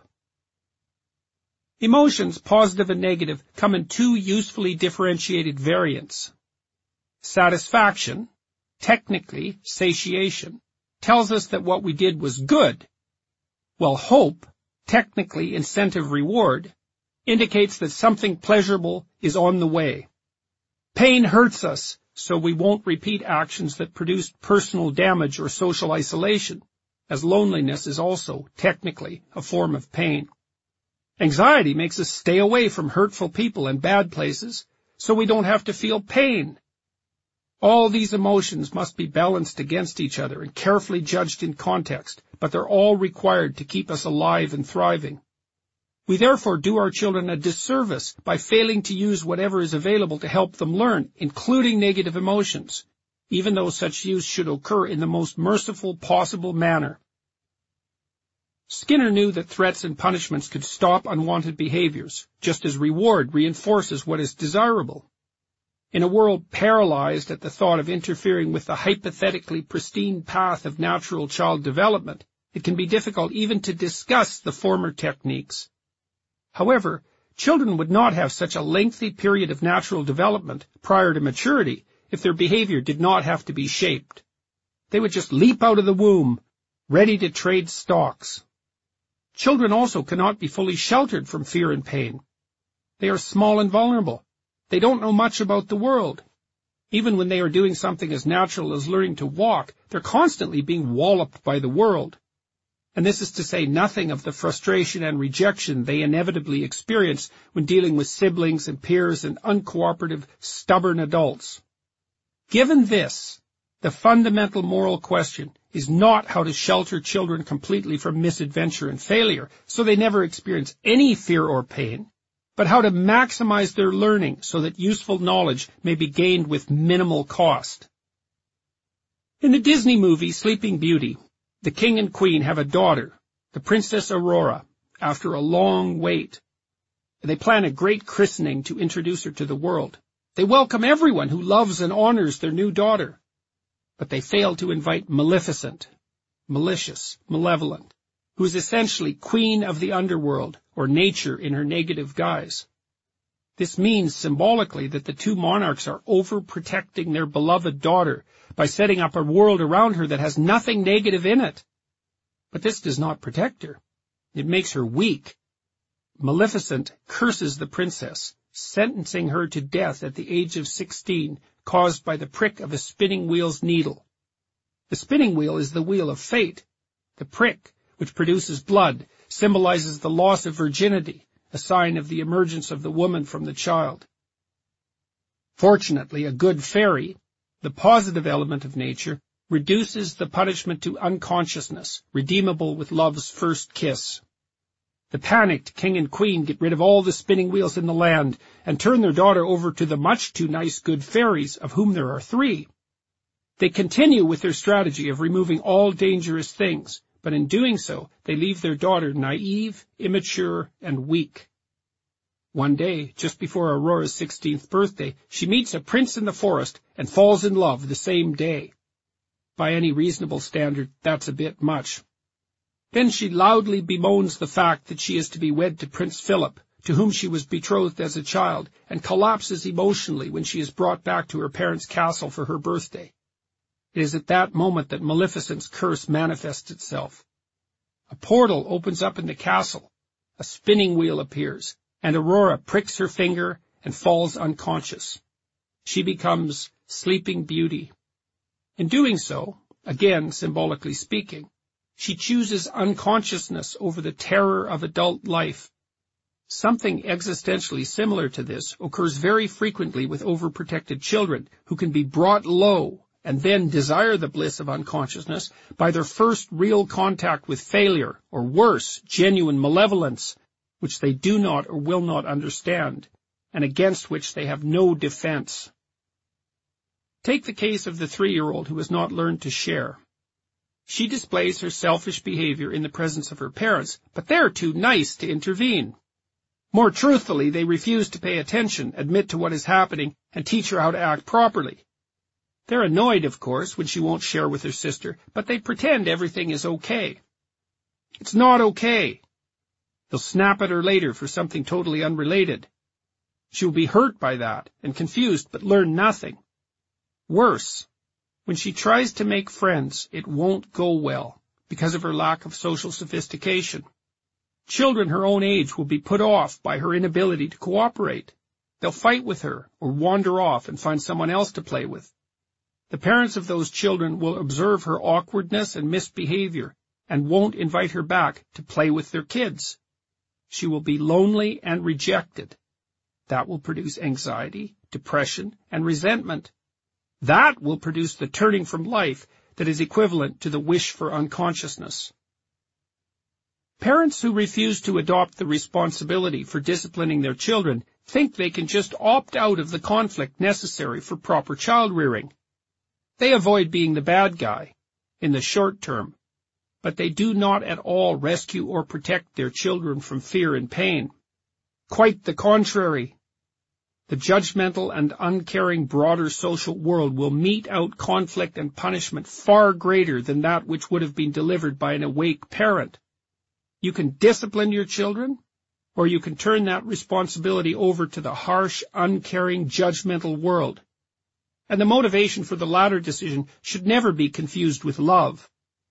Emotions, positive and negative, come in two usefully differentiated variants. Satisfaction, technically satiation, tells us that what we did was good, while hope, technically incentive reward, indicates that something pleasurable is on the way. Pain hurts us, so we won't repeat actions that produce personal damage or social isolation, as loneliness is also, technically, a form of pain. Anxiety makes us stay away from hurtful people and bad places, so we don't have to feel pain. All these emotions must be balanced against each other and carefully judged in context, but they're all required to keep us alive and thriving. We therefore do our children a disservice by failing to use whatever is available to help them learn, including negative emotions, even though such use should occur in the most merciful possible manner. Skinner knew that threats and punishments could stop unwanted behaviors, just as reward reinforces what is desirable. In a world paralyzed at the thought of interfering with the hypothetically pristine path of natural child development, it can be difficult even to discuss the former techniques. However, children would not have such a lengthy period of natural development prior to maturity if their behavior did not have to be shaped. They would just leap out of the womb, ready to trade stocks. Children also cannot be fully sheltered from fear and pain. They are small and vulnerable. They don't know much about the world. Even when they are doing something as natural as learning to walk, they're constantly being walloped by the world. And this is to say nothing of the frustration and rejection they inevitably experience when dealing with siblings and peers and uncooperative, stubborn adults. Given this, the fundamental moral question is not how to shelter children completely from misadventure and failure so they never experience any fear or pain, but how to maximize their learning so that useful knowledge may be gained with minimal cost. In the Disney movie Sleeping Beauty, the king and queen have a daughter, the Princess Aurora, after a long wait. They plan a great christening to introduce her to the world. They welcome everyone who loves and honors their new daughter. But they fail to invite Maleficent, malicious, malevolent, who is essentially queen of the underworld, or nature in her negative guise. This means symbolically that the two monarchs are overprotecting their beloved daughter by setting up a world around her that has nothing negative in it. But this does not protect her. It makes her weak. Maleficent curses the princess, sentencing her to death at the age of sixteen, caused by the prick of a spinning wheel's needle. The spinning wheel is the wheel of fate. The prick, which produces blood, symbolizes the loss of virginity, a sign of the emergence of the woman from the child. Fortunately, a good fairy, the positive element of nature, reduces the punishment to unconsciousness, redeemable with love's first kiss. The panicked king and queen get rid of all the spinning wheels in the land and turn their daughter over to the much too nice good fairies, of whom there are three. They continue with their strategy of removing all dangerous things, but in doing so, they leave their daughter naive, immature, and weak. One day, just before Aurora's sixteenth birthday, she meets a prince in the forest and falls in love the same day. By any reasonable standard, that's a bit much. Then she loudly bemoans the fact that she is to be wed to Prince Philip, to whom she was betrothed as a child, and collapses emotionally when she is brought back to her parents' castle for her birthday. It is at that moment that Maleficent's curse manifests itself. A portal opens up in the castle, a spinning wheel appears, and Aurora pricks her finger and falls unconscious. She becomes Sleeping Beauty. In doing so, again symbolically speaking, she chooses unconsciousness over the terror of adult life. Something existentially similar to this occurs very frequently with overprotected children who can be brought low and then desire the bliss of unconsciousness by their first real contact with failure, or worse, genuine malevolence, which they do not or will not understand, and against which they have no defense. Take the case of the three-year-old who has not learned to share. She displays her selfish behavior in the presence of her parents, but they're too nice to intervene. More truthfully, they refuse to pay attention, admit to what is happening, and teach her how to act properly. They're annoyed, of course, when she won't share with her sister, but they pretend everything is okay. It's not okay. They'll snap at her later for something totally unrelated. She will be hurt by that and confused, but learn nothing. Worse, when she tries to make friends, it won't go well because of her lack of social sophistication. Children her own age will be put off by her inability to cooperate. They'll fight with her or wander off and find someone else to play with. The parents of those children will observe her awkwardness and misbehavior and won't invite her back to play with their kids. She will be lonely and rejected. That will produce anxiety, depression, and resentment. That will produce the turning from life that is equivalent to the wish for unconsciousness. Parents who refuse to adopt the responsibility for disciplining their children think they can just opt out of the conflict necessary for proper child rearing. They avoid being the bad guy in the short term, but they do not at all rescue or protect their children from fear and pain. Quite the contrary. The judgmental and uncaring broader social world will mete out conflict and punishment far greater than that which would have been delivered by an awake parent. You can discipline your children, or you can turn that responsibility over to the harsh, uncaring, judgmental world. And the motivation for the latter decision should never be confused with love.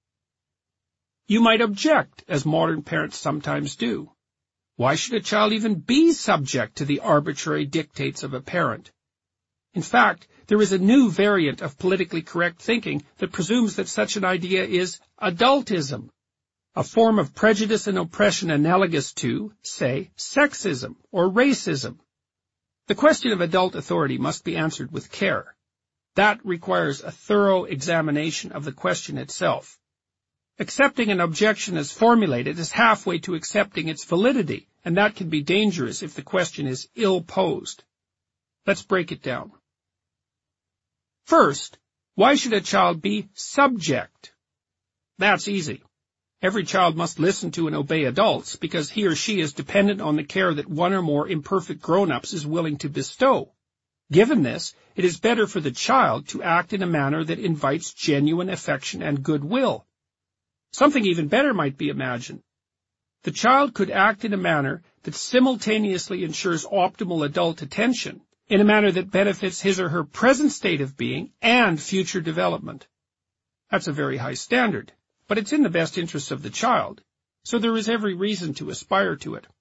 You might object, as modern parents sometimes do. Why should a child even be subject to the arbitrary dictates of a parent? In fact, there is a new variant of politically correct thinking that presumes that such an idea is adultism. a form of prejudice and oppression analogous to, say, sexism or racism. The question of adult authority must be answered with care. That requires a thorough examination of the question itself. Accepting an objection as formulated is halfway to accepting its validity, and that can be dangerous if the question is ill-posed. Let's break it down. First, why should a child be subject? That's easy. Every child must listen to and obey adults because he or she is dependent on the care that one or more imperfect grown-ups is willing to bestow. Given this, it is better for the child to act in a manner that invites genuine affection and goodwill. Something even better might be imagined. The child could act in a manner that simultaneously ensures optimal adult attention, in a manner that benefits his or her present state of being and future development. That's a very high standard, but it's in the best interests of the child, so there is every reason to aspire to it.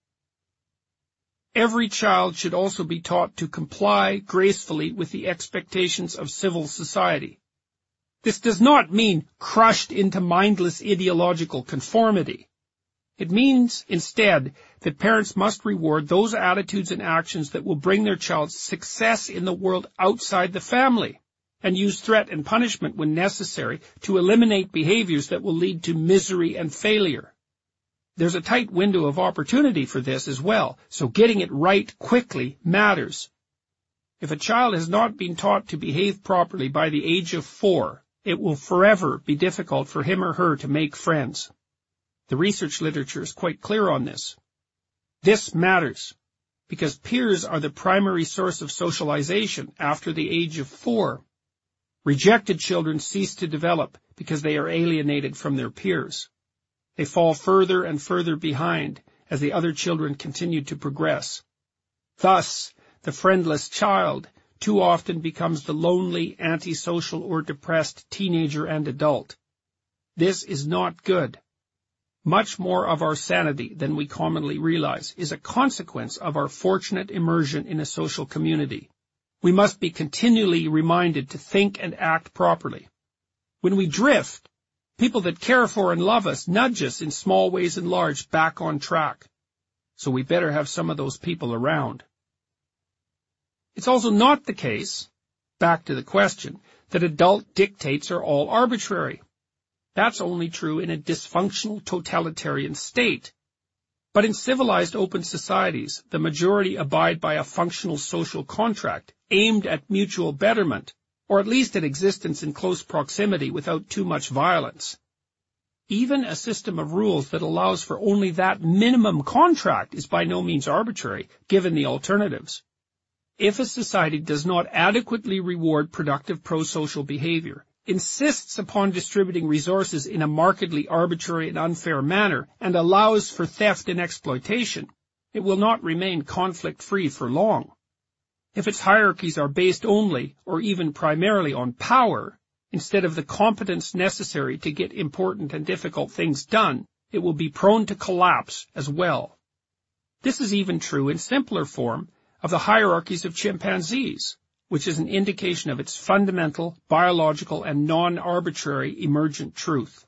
Every child should also be taught to comply gracefully with the expectations of civil society. This does not mean crushed into mindless ideological conformity. It means, instead, that parents must reward those attitudes and actions that will bring their child success in the world outside the family, and use threat and punishment when necessary to eliminate behaviors that will lead to misery and failure. There's a tight window of opportunity for this as well, so getting it right quickly matters. If a child has not been taught to behave properly by the age of four, it will forever be difficult for him or her to make friends. The research literature is quite clear on this. This matters, because peers are the primary source of socialization after the age of four. Rejected children cease to develop because they are alienated from their peers. They fall further and further behind as the other children continue to progress. Thus, the friendless child too often becomes the lonely, antisocial, or depressed teenager and adult. This is not good. Much more of our sanity than we commonly realize is a consequence of our fortunate immersion in a social community. We must be continually reminded to think and act properly. When we drift, people that care for and love us nudge us in small ways and large back on track. So we better have some of those people around. It's also not the case, back to the question, that adult dictates are all arbitrary. That's only true in a dysfunctional totalitarian state. But in civilized open societies, the majority abide by a functional social contract aimed at mutual betterment, or at least at existence in close proximity without too much violence. Even a system of rules that allows for only that minimum contract is by no means arbitrary, given the alternatives. If a society does not adequately reward productive pro-social behavior, insists upon distributing resources in a markedly arbitrary and unfair manner, and allows for theft and exploitation, it will not remain conflict-free for long. If its hierarchies are based only, or even primarily on power, instead of the competence necessary to get important and difficult things done, it will be prone to collapse as well. This is even true in simpler form of the hierarchies of chimpanzees, which is an indication of its fundamental, biological, and non-arbitrary emergent truth.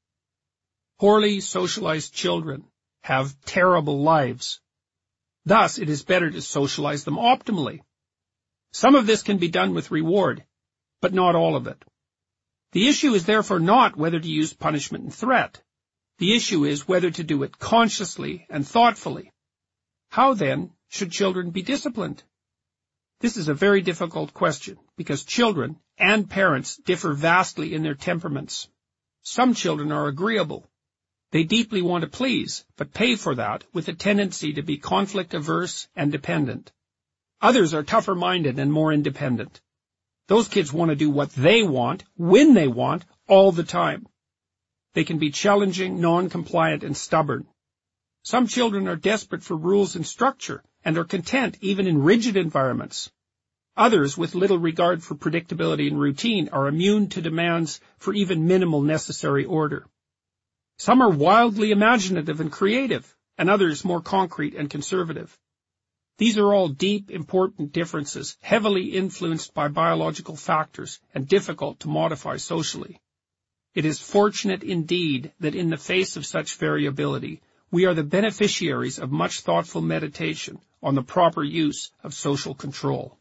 Poorly socialized children have terrible lives. Thus, it is better to socialize them optimally. Some of this can be done with reward, but not all of it. The issue is therefore not whether to use punishment and threat. The issue is whether to do it consciously and thoughtfully. How, then, should children be disciplined? This is a very difficult question, because children and parents differ vastly in their temperaments. Some children are agreeable. They deeply want to please, but pay for that with a tendency to be conflict-averse and dependent. Others are tougher-minded and more independent. Those kids want to do what they want, when they want, all the time. They can be challenging, non-compliant, and stubborn. Some children are desperate for rules and structure, and are content even in rigid environments. Others, with little regard for predictability and routine, are immune to demands for even minimal necessary order. Some are wildly imaginative and creative, and others more concrete and conservative. These are all deep, important differences, heavily influenced by biological factors, and difficult to modify socially. It is fortunate indeed that in the face of such variability, we are the beneficiaries of much thoughtful meditation on the proper use of social control.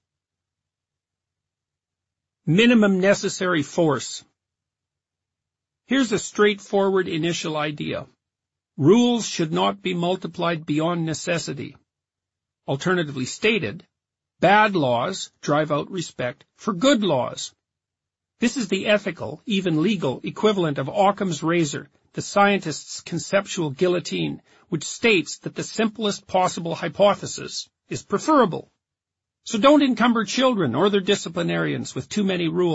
Minimum necessary force. Here's a straightforward initial idea. Rules should not be multiplied beyond necessity. Alternatively stated, bad laws drive out respect for good laws. This is the ethical, even legal, equivalent of Occam's razor, the scientist's conceptual guillotine, which states that the simplest possible hypothesis is preferable. So don't encumber children or their disciplinarians with too many rules.